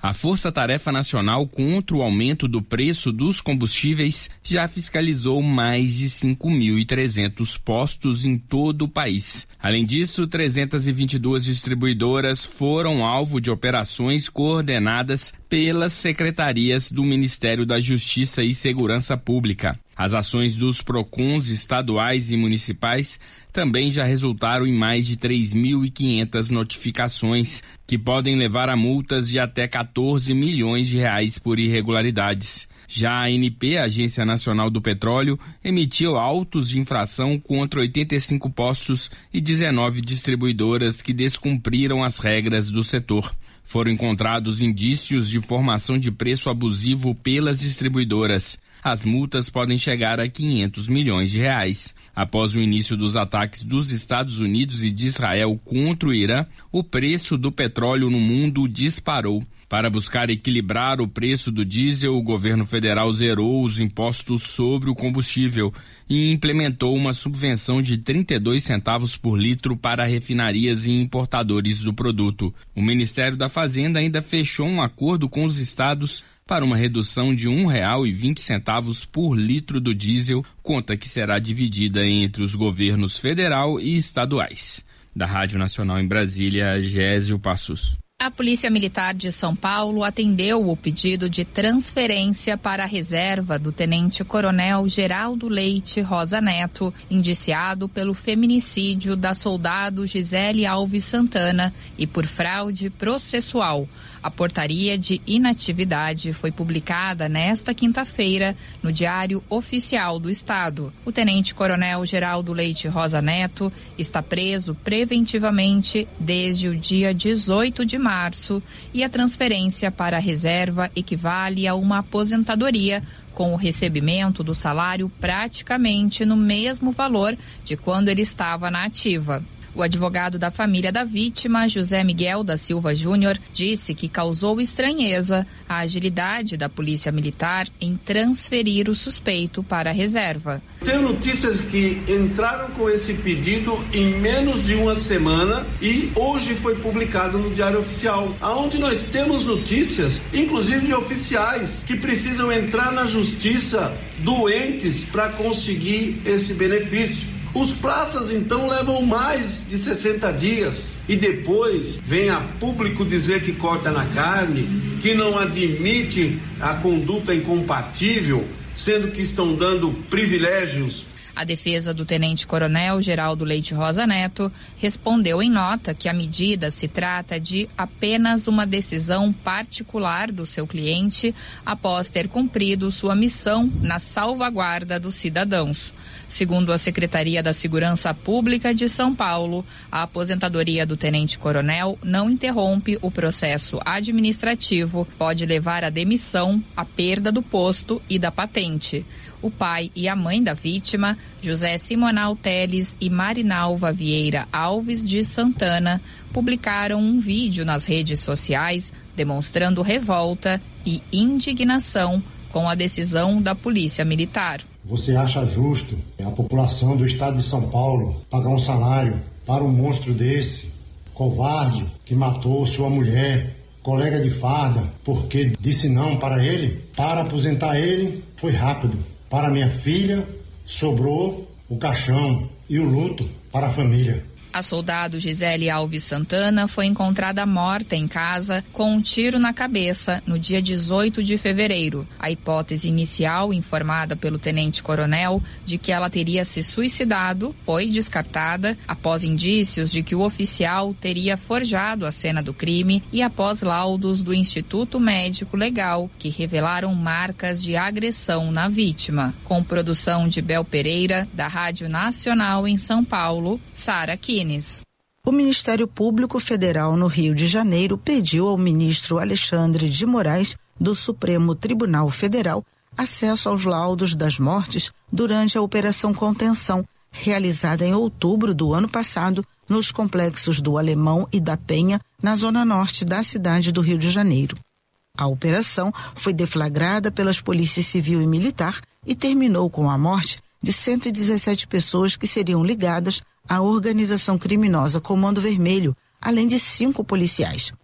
A Força Tarefa Nacional contra o aumento do preço dos combustíveis já fiscalizou mais de cinco mil e trezentos postos em todo o país. Além disso, trezentas e vinte e duas distribuidoras foram alvo de operações coordenadas pelas secretarias do Ministério da Justiça e Segurança Pública. As ações dos PROCONs estaduais e municipais também já resultaram em mais de três mil e quinhentas notificações, que podem levar a multas de até quatorze milhões de reais por irregularidades. Já a A N P, a Agência Nacional do Petróleo, emitiu autos de infração contra oitenta e cinco postos e dezenove distribuidoras que descumpriram as regras do setor. Foram encontrados indícios de formação de preço abusivo pelas distribuidoras. As multas podem chegar a quinhentos milhões de reais. Após o início dos ataques dos Estados Unidos e de Israel contra o Irã, o preço do petróleo no mundo disparou. Para buscar equilibrar o preço do diesel, o governo federal zerou os impostos sobre o combustível e implementou uma subvenção de trinta e dois centavos por litro para refinarias e importadores do produto. O Ministério da Fazenda ainda fechou um acordo com os estados para uma redução de um real e vinte centavos por litro do diesel, conta que será dividida entre os governos federal e estaduais. Da Rádio Nacional em Brasília, Gésio Passos. A Polícia Militar de São Paulo atendeu o pedido de transferência para a reserva do tenente-coronel Geraldo Leite Rosa Neto, indiciado pelo feminicídio da soldado Gisele Alves Santana e por fraude processual. A portaria de inatividade foi publicada nesta quinta-feira no Diário Oficial do Estado. O tenente-coronel Geraldo Leite Rosa Neto está preso preventivamente desde o dia dezoito de março e a transferência para a reserva equivale a uma aposentadoria com o recebimento do salário praticamente no mesmo valor de quando ele estava na ativa. O advogado da família da vítima, José Miguel da Silva Júnior, disse que causou estranheza a agilidade da Polícia Militar em transferir o suspeito para a reserva. Tenho notícias que entraram com esse pedido em menos de uma semana e hoje foi publicado no Diário Oficial, aonde nós temos notícias, inclusive oficiais, que precisam entrar na justiça doentes para conseguir esse benefício. Os praças, então, levam mais de sessenta dias e depois vem a público dizer que corta na carne, que não admite a conduta incompatível, sendo que estão dando privilégios. A defesa do tenente-coronel Geraldo Leite Rosa Neto respondeu em nota que a medida se trata de apenas uma decisão particular do seu cliente após ter cumprido sua missão na salvaguarda dos cidadãos. Segundo a Secretaria da Segurança Pública de São Paulo, a aposentadoria do tenente-coronel não interrompe o processo administrativo, pode levar à demissão, à perda do posto e da patente. O pai e a mãe da vítima, José Simonal Teles e Marinalva Vieira Alves de Santana, publicaram um vídeo nas redes sociais demonstrando revolta e indignação com a decisão da Polícia Militar. Você acha justo a população do estado de São Paulo pagar um salário para um monstro desse, covarde, que matou sua mulher, colega de farda, porque disse não para ele? Para aposentar ele, foi rápido. Para minha filha, sobrou o caixão e o luto para a família. A soldado Gisele Alves Santana foi encontrada morta em casa com um tiro na cabeça no dia dezoito de fevereiro. A hipótese inicial, informada pelo tenente-coronel, de que ela teria se suicidado, foi descartada após indícios de que o oficial teria forjado a cena do crime e após laudos do Instituto Médico Legal, que revelaram marcas de agressão na vítima. Com produção de Bel Pereira, da Rádio Nacional em São Paulo, Sara Kine. O Ministério Público Federal no Rio de Janeiro pediu ao ministro Alexandre de Moraes, do Supremo Tribunal Federal, acesso aos laudos das mortes durante a Operação Contenção, realizada em outubro do ano passado nos complexos do Alemão e da Penha, na zona norte da cidade do Rio de Janeiro. A operação foi deflagrada pelas polícias civil e militar e terminou com a morte de cento e dezessete pessoas que seriam ligadas à organização criminosa Comando Vermelho, além de cinco policiais.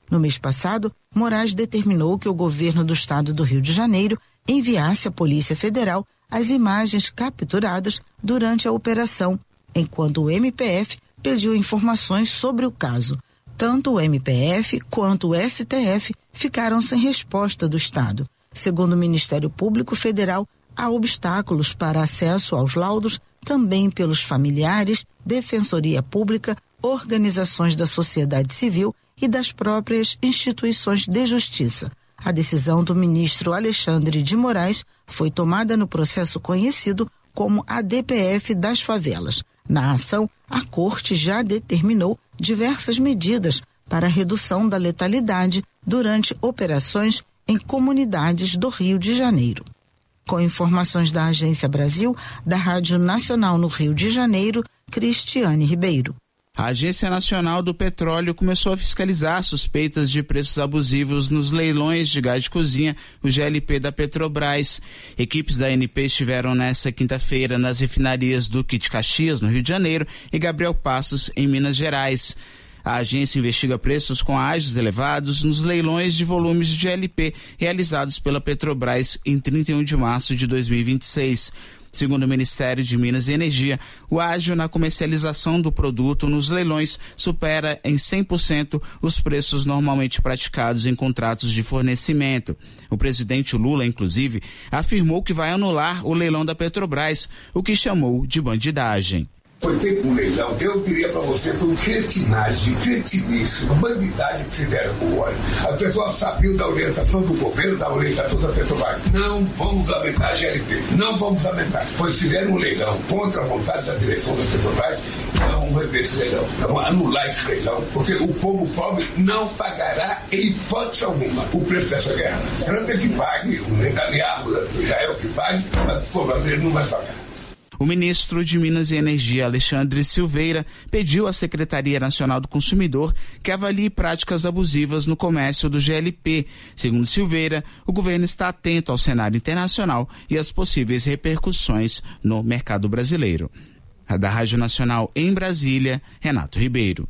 No mês passado, Moraes determinou que o governo do estado do Rio de Janeiro enviasse à Polícia Federal as imagens capturadas durante a operação, enquanto o M P F pediu informações sobre o caso. Tanto o M P F quanto o S T F ficaram sem resposta do Estado. Segundo o Ministério Público Federal, há obstáculos para acesso aos laudos também pelos familiares, Defensoria Pública, organizações da sociedade civil e das próprias instituições de justiça. A decisão do ministro Alexandre de Moraes foi tomada no processo conhecido como A D P F das favelas. Na ação, a Corte já determinou diversas medidas para a redução da letalidade durante operações em comunidades do Rio de Janeiro. Com informações da Agência Brasil, da Rádio Nacional no Rio de Janeiro, Cristiane Ribeiro. A Agência Nacional do Petróleo começou a fiscalizar suspeitas de preços abusivos nos leilões de gás de cozinha, o G L P da Petrobras. Equipes da A N P estiveram nesta quinta-feira nas refinarias Duque de Caxias, no Rio de Janeiro, e Gabriel Passos, em Minas Gerais. A agência investiga preços com ágios elevados nos leilões de volumes de G L P realizados pela Petrobras em trinta e um de março de dois mil e vinte e seis. Segundo o Ministério de Minas e Energia, o ágio na comercialização do produto nos leilões supera em cem por cento os preços normalmente praticados em contratos de fornecimento. O presidente Lula, inclusive, afirmou que vai anular o leilão da Petrobras, o que chamou de bandidagem. Foi feito um leilão, eu diria para você, foi um cretinagem, cretinice, uma bandidagem que fizeram com o óleo. As pessoas sabiam da orientação do governo, da orientação da Petrobras. Não vamos aumentar a G L P, não vamos aumentar. Pois fizeram um leilão contra a vontade da direção da Petrobras, não vamos rever esse leilão, vamos anular esse leilão, porque o povo pobre não pagará, em hipótese alguma, o preço dessa guerra. Trump é que pague, o Netanyahu, o Israel que pague, mas o povo brasileiro não vai pagar. O ministro de Minas e Energia, Alexandre Silveira, pediu à Secretaria Nacional do Consumidor que avalie práticas abusivas no comércio do G L P. Segundo Silveira, o governo está atento ao cenário internacional e às possíveis repercussões no mercado brasileiro. Da Rádio Nacional em Brasília, Renato Ribeiro.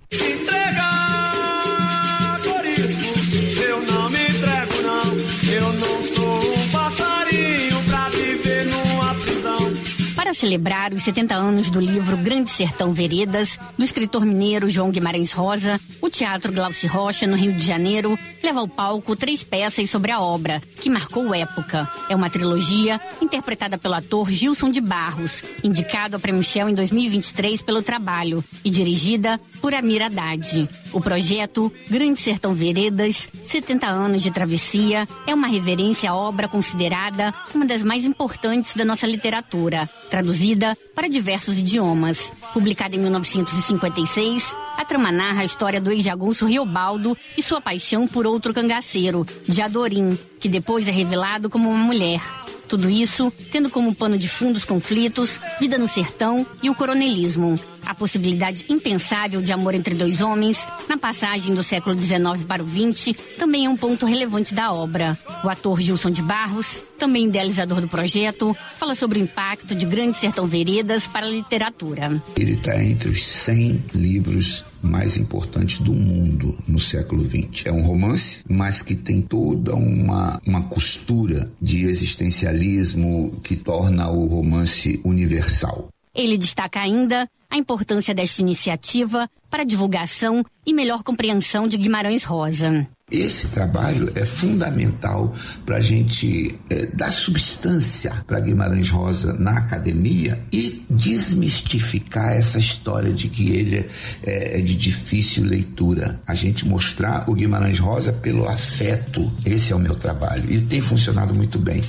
Entregar, por isso, eu não me entrego, não. Eu não sou um passarinho pra viver numa prisão. Para celebrar os setenta anos do livro Grande Sertão Veredas, do escritor mineiro João Guimarães Rosa, o Teatro Glauci Rocha, no Rio de Janeiro, leva ao palco três peças sobre a obra, que marcou época. É uma trilogia interpretada pelo ator Gilson de Barros, indicado ao Prêmio Shell em dois mil e vinte e três pelo trabalho, e dirigida por Amir Haddad. O projeto Grande Sertão Veredas, setenta anos de travessia, é uma reverência à obra considerada uma das mais importantes da nossa literatura, traduzida para diversos idiomas. Publicada em mil novecentos e cinquenta e seis, a trama narra a história do ex-jagunço Riobaldo e sua paixão por outro cangaceiro, Diadorim, que depois é revelado como uma mulher. Tudo isso tendo como pano de fundo os conflitos, vida no sertão e o coronelismo. A possibilidade impensável de amor entre dois homens, na passagem do século dezenove para o vinte, também é um ponto relevante da obra. O ator Gilson de Barros, também idealizador do projeto, fala sobre o impacto de Grande Sertão Veredas para a literatura. Ele está entre os cem livros mais importantes do mundo no século vinte. É um romance, mas que tem toda uma, uma costura de existencialismo que torna o romance universal. Ele destaca ainda a importância desta iniciativa para a divulgação e melhor compreensão de Guimarães Rosa. Esse trabalho é fundamental para a gente é, dar substância para Guimarães Rosa na academia e desmistificar essa história de que ele é, é de difícil leitura. A gente mostrar o Guimarães Rosa pelo afeto. Esse é o meu trabalho e tem funcionado muito bem.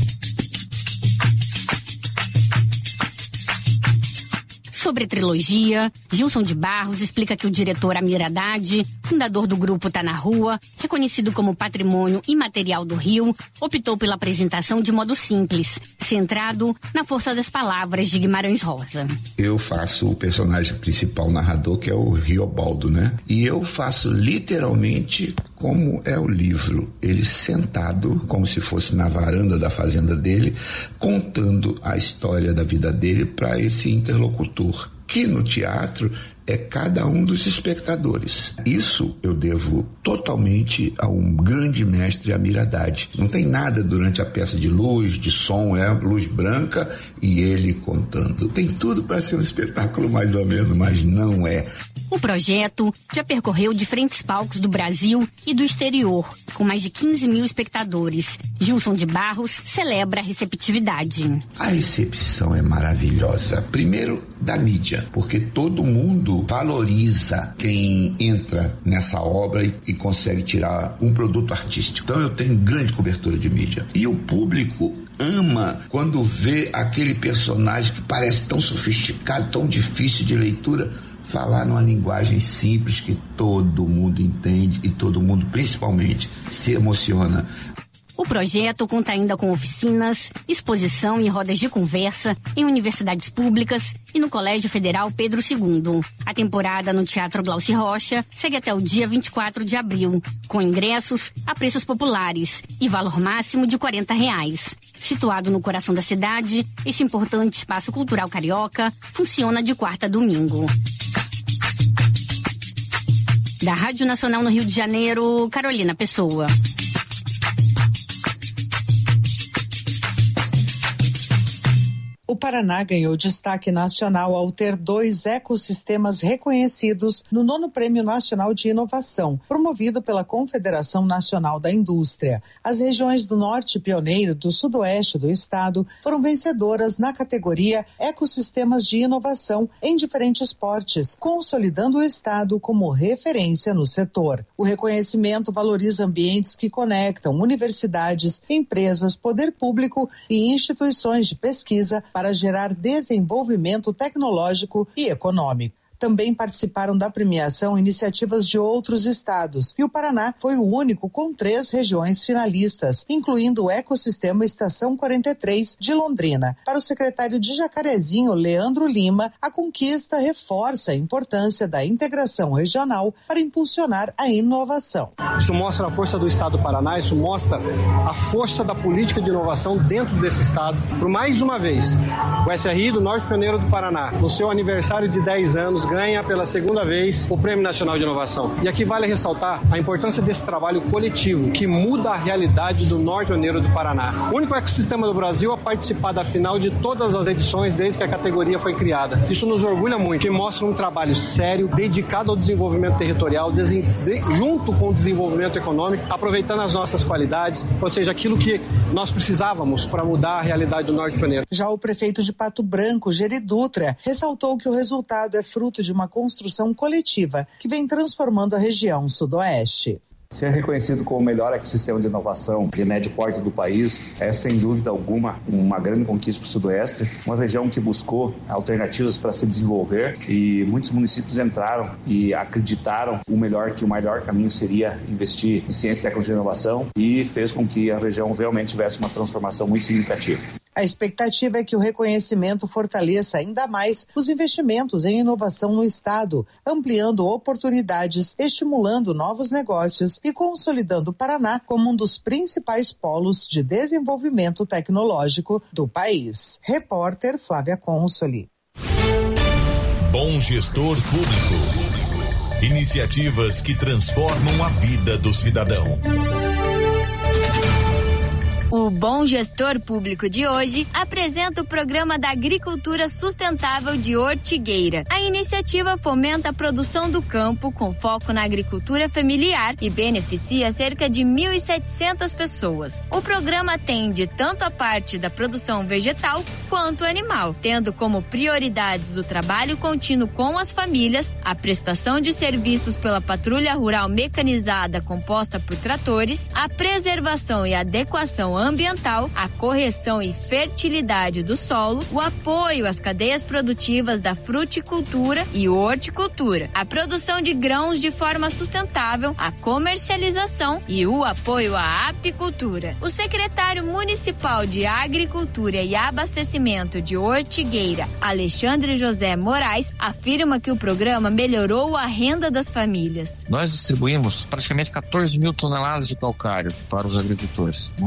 Sobre a trilogia, Gilson de Barros explica que o diretor Amir Haddad, fundador do grupo Tá na Rua, reconhecido como patrimônio imaterial do Rio, optou pela apresentação de modo simples, centrado na força das palavras de Guimarães Rosa. Eu faço o personagem principal narrador, que é o Riobaldo, né? E eu faço literalmente como é o livro, ele sentado, como se fosse na varanda da fazenda dele, contando a história da vida dele para esse interlocutor, que no teatro é cada um dos espectadores. Isso eu devo totalmente a um grande mestre, Amir Haddad. Não tem nada durante a peça de luz, de som, é luz branca e ele contando. Tem tudo para ser um espetáculo mais ou menos, mas não é. O projeto já percorreu diferentes palcos do Brasil e do exterior, com mais de quinze mil espectadores. Gilson de Barros celebra a receptividade. A recepção é maravilhosa. Primeiro, da mídia, porque todo mundo valoriza quem entra nessa obra e, e consegue tirar um produto artístico. Então eu tenho grande cobertura de mídia. E o público ama quando vê aquele personagem que parece tão sofisticado, tão difícil de leitura, falar numa linguagem simples que todo mundo entende e todo mundo, principalmente, se emociona. O projeto conta ainda com oficinas, exposição e rodas de conversa em universidades públicas e no Colégio Federal Pedro segundo. A temporada no Teatro Glauci Rocha segue até o dia vinte e quatro de abril, com ingressos a preços populares e valor máximo de quarenta reais. Situado no coração da cidade, este importante espaço cultural carioca funciona de quarta a domingo. Da Rádio Nacional no Rio de Janeiro, Carolina Pessoa. O Paraná ganhou destaque nacional ao ter dois ecossistemas reconhecidos no nono Prêmio Nacional de Inovação, promovido pela Confederação Nacional da Indústria. As regiões do Norte Pioneiro e do Sudoeste do estado foram vencedoras na categoria Ecossistemas de Inovação em diferentes portes, consolidando o estado como referência no setor. O reconhecimento valoriza ambientes que conectam universidades, empresas, poder público e instituições de pesquisa para para gerar desenvolvimento tecnológico e econômico. Também participaram da premiação iniciativas de outros estados, e o Paraná foi o único com três regiões finalistas, incluindo o ecossistema Estação quarenta e três de Londrina. Para o secretário de Jacarezinho, Leandro Lima, a conquista reforça a importância da integração regional para impulsionar a inovação. Isso mostra a força do estado do Paraná, isso mostra a força da política de inovação dentro desse estado. Por mais uma vez, o S R I do Norte Pioneiro do Paraná, no seu aniversário de dez anos, ganha pela segunda vez o Prêmio Nacional de Inovação. E aqui vale ressaltar a importância desse trabalho coletivo que muda a realidade do Norte Pioneiro do Paraná. O único ecossistema do Brasil a participar da final de todas as edições desde que a categoria foi criada. Isso nos orgulha muito, que mostra um trabalho sério, dedicado ao desenvolvimento territorial, de, junto com o desenvolvimento econômico, aproveitando as nossas qualidades, ou seja, aquilo que nós precisávamos para mudar a realidade do Norte Pioneiro. Já o prefeito de Pato Branco, Geri Dutra, ressaltou que o resultado é fruto de uma construção coletiva que vem transformando a região sudoeste. Ser reconhecido como o melhor ecossistema de inovação de médio porte do país é, sem dúvida alguma, uma grande conquista para o Sudoeste, uma região que buscou alternativas para se desenvolver e muitos municípios entraram e acreditaram o melhor, que o melhor caminho seria investir em ciência, tecnologia e inovação, e fez com que a região realmente tivesse uma transformação muito significativa. A expectativa é que o reconhecimento fortaleça ainda mais os investimentos em inovação no estado, ampliando oportunidades, estimulando novos negócios e consolidando o Paraná como um dos principais polos de desenvolvimento tecnológico do país. Repórter Flávia Consoli. Bom gestor público. Iniciativas que transformam a vida do cidadão. O Bom Gestor Público de hoje apresenta o Programa da Agricultura Sustentável de Ortigueira. A iniciativa fomenta a produção do campo com foco na agricultura familiar e beneficia cerca de mil e setecentas pessoas. O programa atende tanto a parte da produção vegetal quanto animal, tendo como prioridades o trabalho contínuo com as famílias, a prestação de serviços pela patrulha rural mecanizada composta por tratores, a preservação e adequação ambiental, a correção e fertilidade do solo, o apoio às cadeias produtivas da fruticultura e horticultura, a produção de grãos de forma sustentável, a comercialização e o apoio à apicultura. O secretário municipal de Agricultura e Abastecimento de Ortigueira, Alexandre José Moraes, afirma que o programa melhorou a renda das famílias. Nós distribuímos praticamente quatorze mil toneladas de calcário para os agricultores, mais de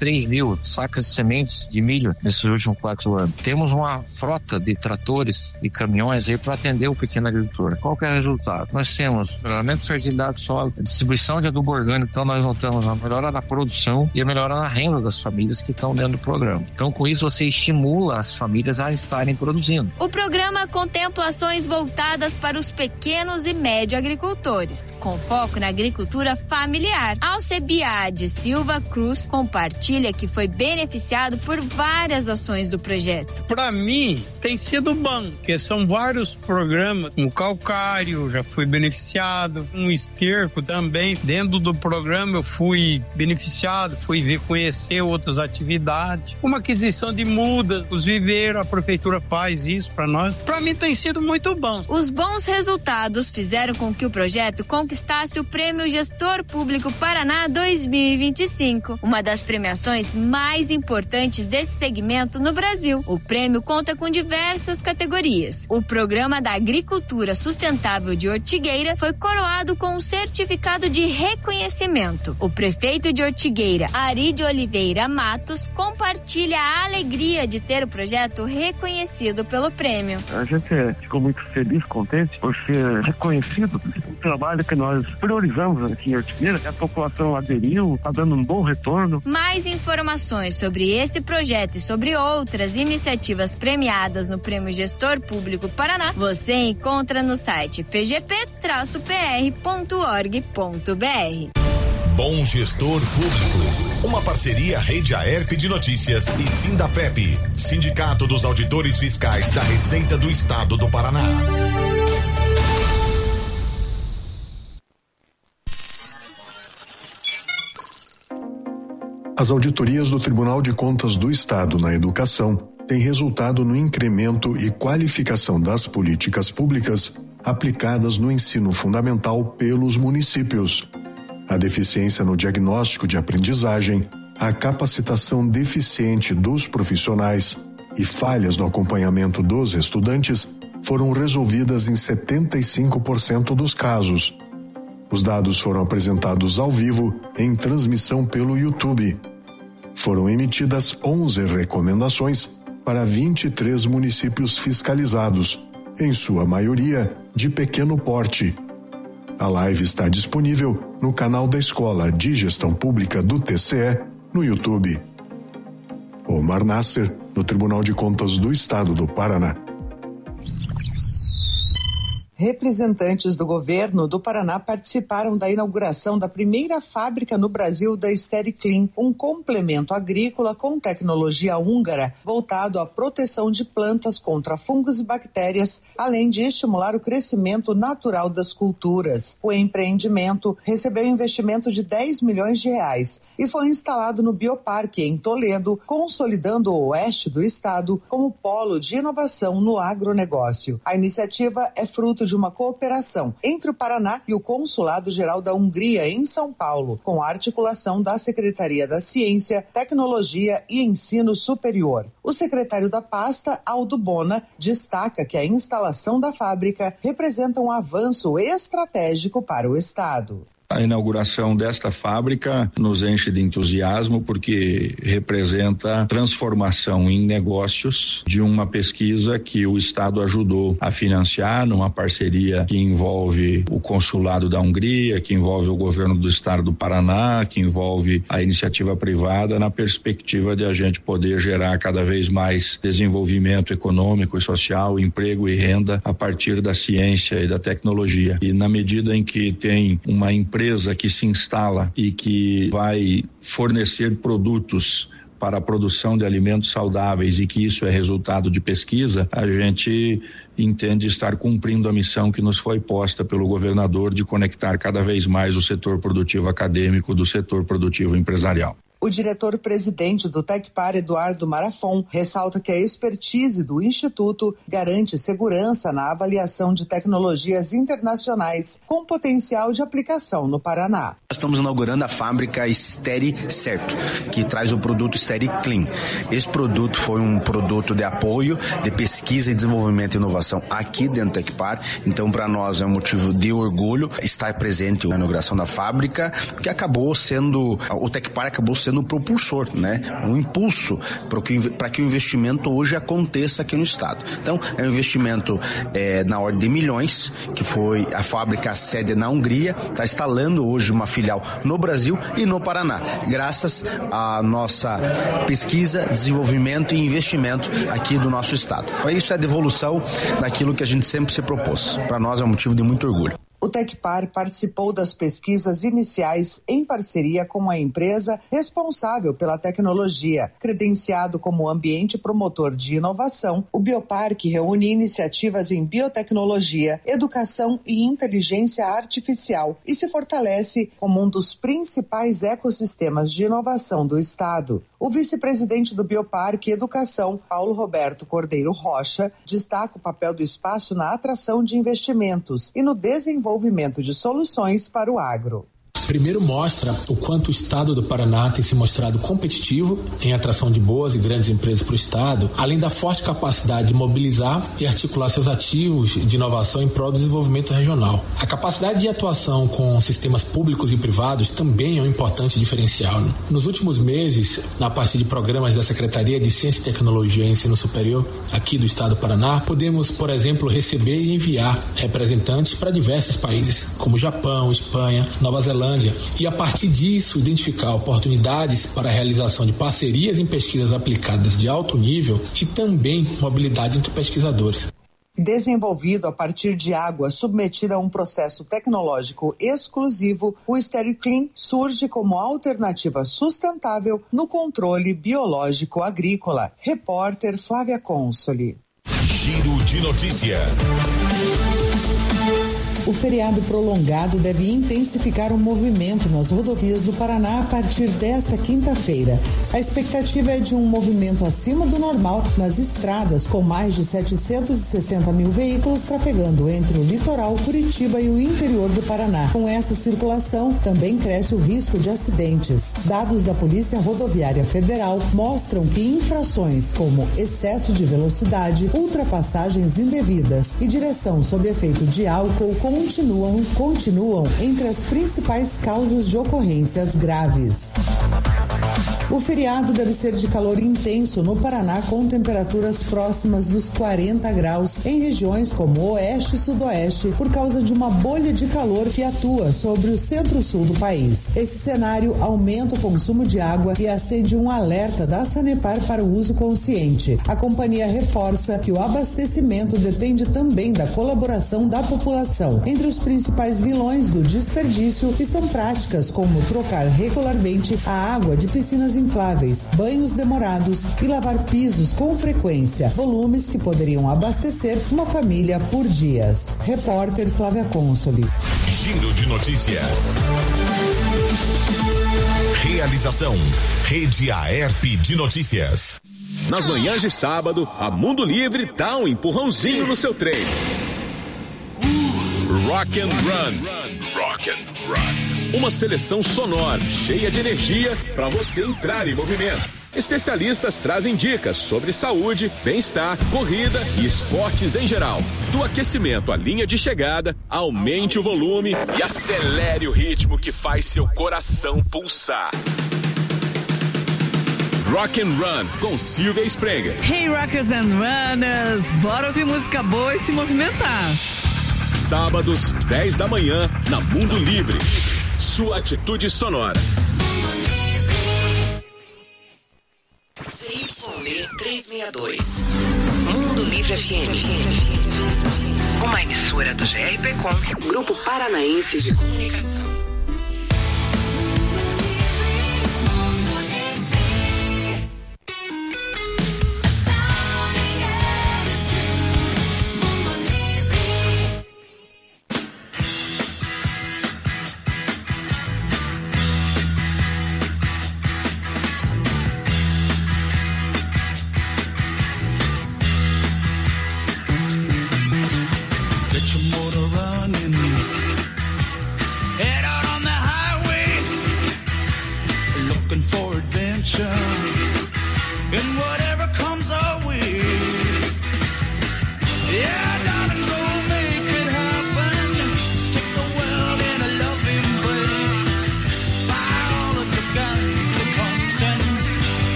três mil sacas de sementes de milho nesses últimos quatro anos. Temos uma frota de tratores e caminhões aí para atender o pequeno agricultor. Qual que é o resultado? Nós temos melhoramento de fertilidade do solo, distribuição de adubo orgânico, então nós notamos a melhora na produção e a melhora na renda das famílias que estão dentro do programa. Então, com isso, você estimula as famílias a estarem produzindo. O programa contempla ações voltadas para os pequenos e médio agricultores, com foco na agricultura familiar. Alcebiade Silva Cruz compartilha que foi beneficiado por várias ações do projeto. Para mim, tem sido bom, porque são vários programas, um calcário, já fui beneficiado, um esterco também. Dentro do programa eu fui beneficiado, fui ver, conhecer outras atividades, uma aquisição de mudas, os viveiros, a prefeitura faz isso para nós. Para mim tem sido muito bom. Os bons resultados fizeram com que o projeto conquistasse o Prêmio Gestor Público Paraná dois mil e vinte e cinco, uma das premiações mais importantes desse segmento no Brasil. O prêmio conta com diversas categorias. O Programa da Agricultura Sustentável de Ortigueira foi coroado com um certificado de reconhecimento. O prefeito de Ortigueira, Ari de Oliveira Matos, compartilha a alegria de ter o projeto reconhecido pelo prêmio. A gente ficou muito feliz, contente por ser reconhecido o trabalho que nós priorizamos aqui em Ortigueira. A população aderiu, está dando um bom retorno. Mais informações sobre esse projeto e sobre outras iniciativas premiadas no Prêmio Gestor Público Paraná, você encontra no site p g p traço p r ponto org ponto b r. Bom Gestor Público. Uma parceria Rede Aerp de Notícias e Sindafep, Sindicato dos Auditores Fiscais da Receita do Estado do Paraná. As auditorias do Tribunal de Contas do Estado na educação têm resultado no incremento e qualificação das políticas públicas aplicadas no ensino fundamental pelos municípios. A deficiência no diagnóstico de aprendizagem, a capacitação deficiente dos profissionais e falhas no acompanhamento dos estudantes foram resolvidas em setenta e cinco por cento dos casos. Os dados foram apresentados ao vivo em transmissão pelo YouTube. Foram emitidas onze recomendações para vinte e três municípios fiscalizados, em sua maioria de pequeno porte. A live está disponível no canal da Escola de Gestão Pública do T C E no YouTube. Omar Nasser, do Tribunal de Contas do Estado do Paraná. Representantes do governo do Paraná participaram da inauguração da primeira fábrica no Brasil da SteriClean, um complemento agrícola com tecnologia húngara voltado à proteção de plantas contra fungos e bactérias, além de estimular o crescimento natural das culturas. O empreendimento recebeu investimento de dez milhões de reais e foi instalado no Bioparque, em Toledo, consolidando o oeste do estado como polo de inovação no agronegócio. A iniciativa é fruto de de uma cooperação entre o Paraná e o Consulado-Geral da Hungria em São Paulo, com a articulação da Secretaria da Ciência, Tecnologia e Ensino Superior. O secretário da pasta, Aldo Bona, destaca que a instalação da fábrica representa um avanço estratégico para o Estado. A inauguração desta fábrica nos enche de entusiasmo porque representa transformação em negócios de uma pesquisa que o Estado ajudou a financiar numa parceria que envolve o Consulado da Hungria, que envolve o governo do Estado do Paraná, que envolve a iniciativa privada, na perspectiva de a gente poder gerar cada vez mais desenvolvimento econômico e social, emprego e renda a partir da ciência e da tecnologia. E na medida em que tem uma empresa empresa que se instala e que vai fornecer produtos para a produção de alimentos saudáveis e que isso é resultado de pesquisa, a gente entende estar cumprindo a missão que nos foi posta pelo governador de conectar cada vez mais o setor produtivo acadêmico do setor produtivo empresarial. O diretor-presidente do Tecpar, Eduardo Marafon, ressalta que a expertise do Instituto garante segurança na avaliação de tecnologias internacionais com potencial de aplicação no Paraná. Nós estamos inaugurando a fábrica Steri Certo, que traz o produto Steri Clean. Esse produto foi um produto de apoio, de pesquisa e desenvolvimento e inovação aqui dentro do Tecpar. Então, para nós é um motivo de orgulho estar presente na inauguração da fábrica, que acabou sendo, o Tecpar acabou sendo sendo um propulsor, né? Um impulso para que, para que o investimento hoje aconteça aqui no estado. Então, é um investimento é, na ordem de milhões, que foi a fábrica sede na Hungria, está instalando hoje uma filial no Brasil e no Paraná, graças à nossa pesquisa, desenvolvimento e investimento aqui do nosso estado. Então, isso é a devolução daquilo que a gente sempre se propôs. Para nós é um motivo de muito orgulho. O Tecpar participou das pesquisas iniciais em parceria com a empresa responsável pela tecnologia. Credenciado como ambiente promotor de inovação, o Bioparque reúne iniciativas em biotecnologia, educação e inteligência artificial e se fortalece como um dos principais ecossistemas de inovação do estado. O vice-presidente do Bioparque Educação, Paulo Roberto Cordeiro Rocha, destaca o papel do espaço na atração de investimentos e no desenvolvimento de soluções para o agro. Primeiro, mostra o quanto o estado do Paraná tem se mostrado competitivo em atração de boas e grandes empresas para o estado, além da forte capacidade de mobilizar e articular seus ativos de inovação em prol do desenvolvimento regional. A capacidade de atuação com sistemas públicos e privados também é um importante diferencial. Nos últimos meses, a partir de programas da Secretaria de Ciência e Tecnologia e Ensino Superior aqui do estado do Paraná, podemos, por exemplo, receber e enviar representantes para diversos países, como Japão, Espanha, Nova Zelândia, e a partir disso identificar oportunidades para a realização de parcerias em pesquisas aplicadas de alto nível e também mobilidade entre pesquisadores. Desenvolvido a partir de água submetida a um processo tecnológico exclusivo, o SteriClean surge como alternativa sustentável no controle biológico agrícola. Repórter Flávia Consoli. Giro de notícia. O feriado prolongado deve intensificar o movimento nas rodovias do Paraná a partir desta quinta-feira. A expectativa é de um movimento acima do normal nas estradas, com mais de setecentos e sessenta mil veículos trafegando entre o litoral, Curitiba e o interior do Paraná. Com essa circulação, também cresce o risco de acidentes. Dados da Polícia Rodoviária Federal mostram que infrações como excesso de velocidade, ultrapassagens indevidas e direção sob efeito de álcool continuam, continuam entre as principais causas de ocorrências graves. O feriado deve ser de calor intenso no Paraná, com temperaturas próximas dos quarenta graus em regiões como Oeste e Sudoeste, por causa de uma bolha de calor que atua sobre o centro-sul do país. Esse cenário aumenta o consumo de água e acende um alerta da Sanepar para o uso consciente. A companhia reforça que o abastecimento depende também da colaboração da população. Entre os principais vilões do desperdício estão práticas como trocar regularmente a água de piscinas infláveis, banhos demorados e lavar pisos com frequência, volumes que poderiam abastecer uma família por dias. Repórter Flávia Consoli. Giro de notícia. Realização Rede Aerp de Notícias. Nas manhãs de sábado, a Mundo Livre dá um empurrãozinho no seu treino. Rock and Run. Rock and Run. Uma seleção sonora, cheia de energia para você entrar em movimento. Especialistas trazem dicas sobre saúde, bem-estar, corrida e esportes em geral. Do aquecimento à linha de chegada, aumente o volume e acelere o ritmo que faz seu coração pulsar. Rock and Run com Silvia Sprenger. Hey Rockers and Runners, bora ouvir música boa e se movimentar. Sábados, dez da manhã, na Mundo Livre. Sua atitude sonora. C Y D trezentos e sessenta e dois. Mundo Livre F M. Uma emissora do G R P Com, Grupo Paranaense de Comunicação. Head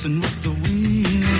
dancing with the wind.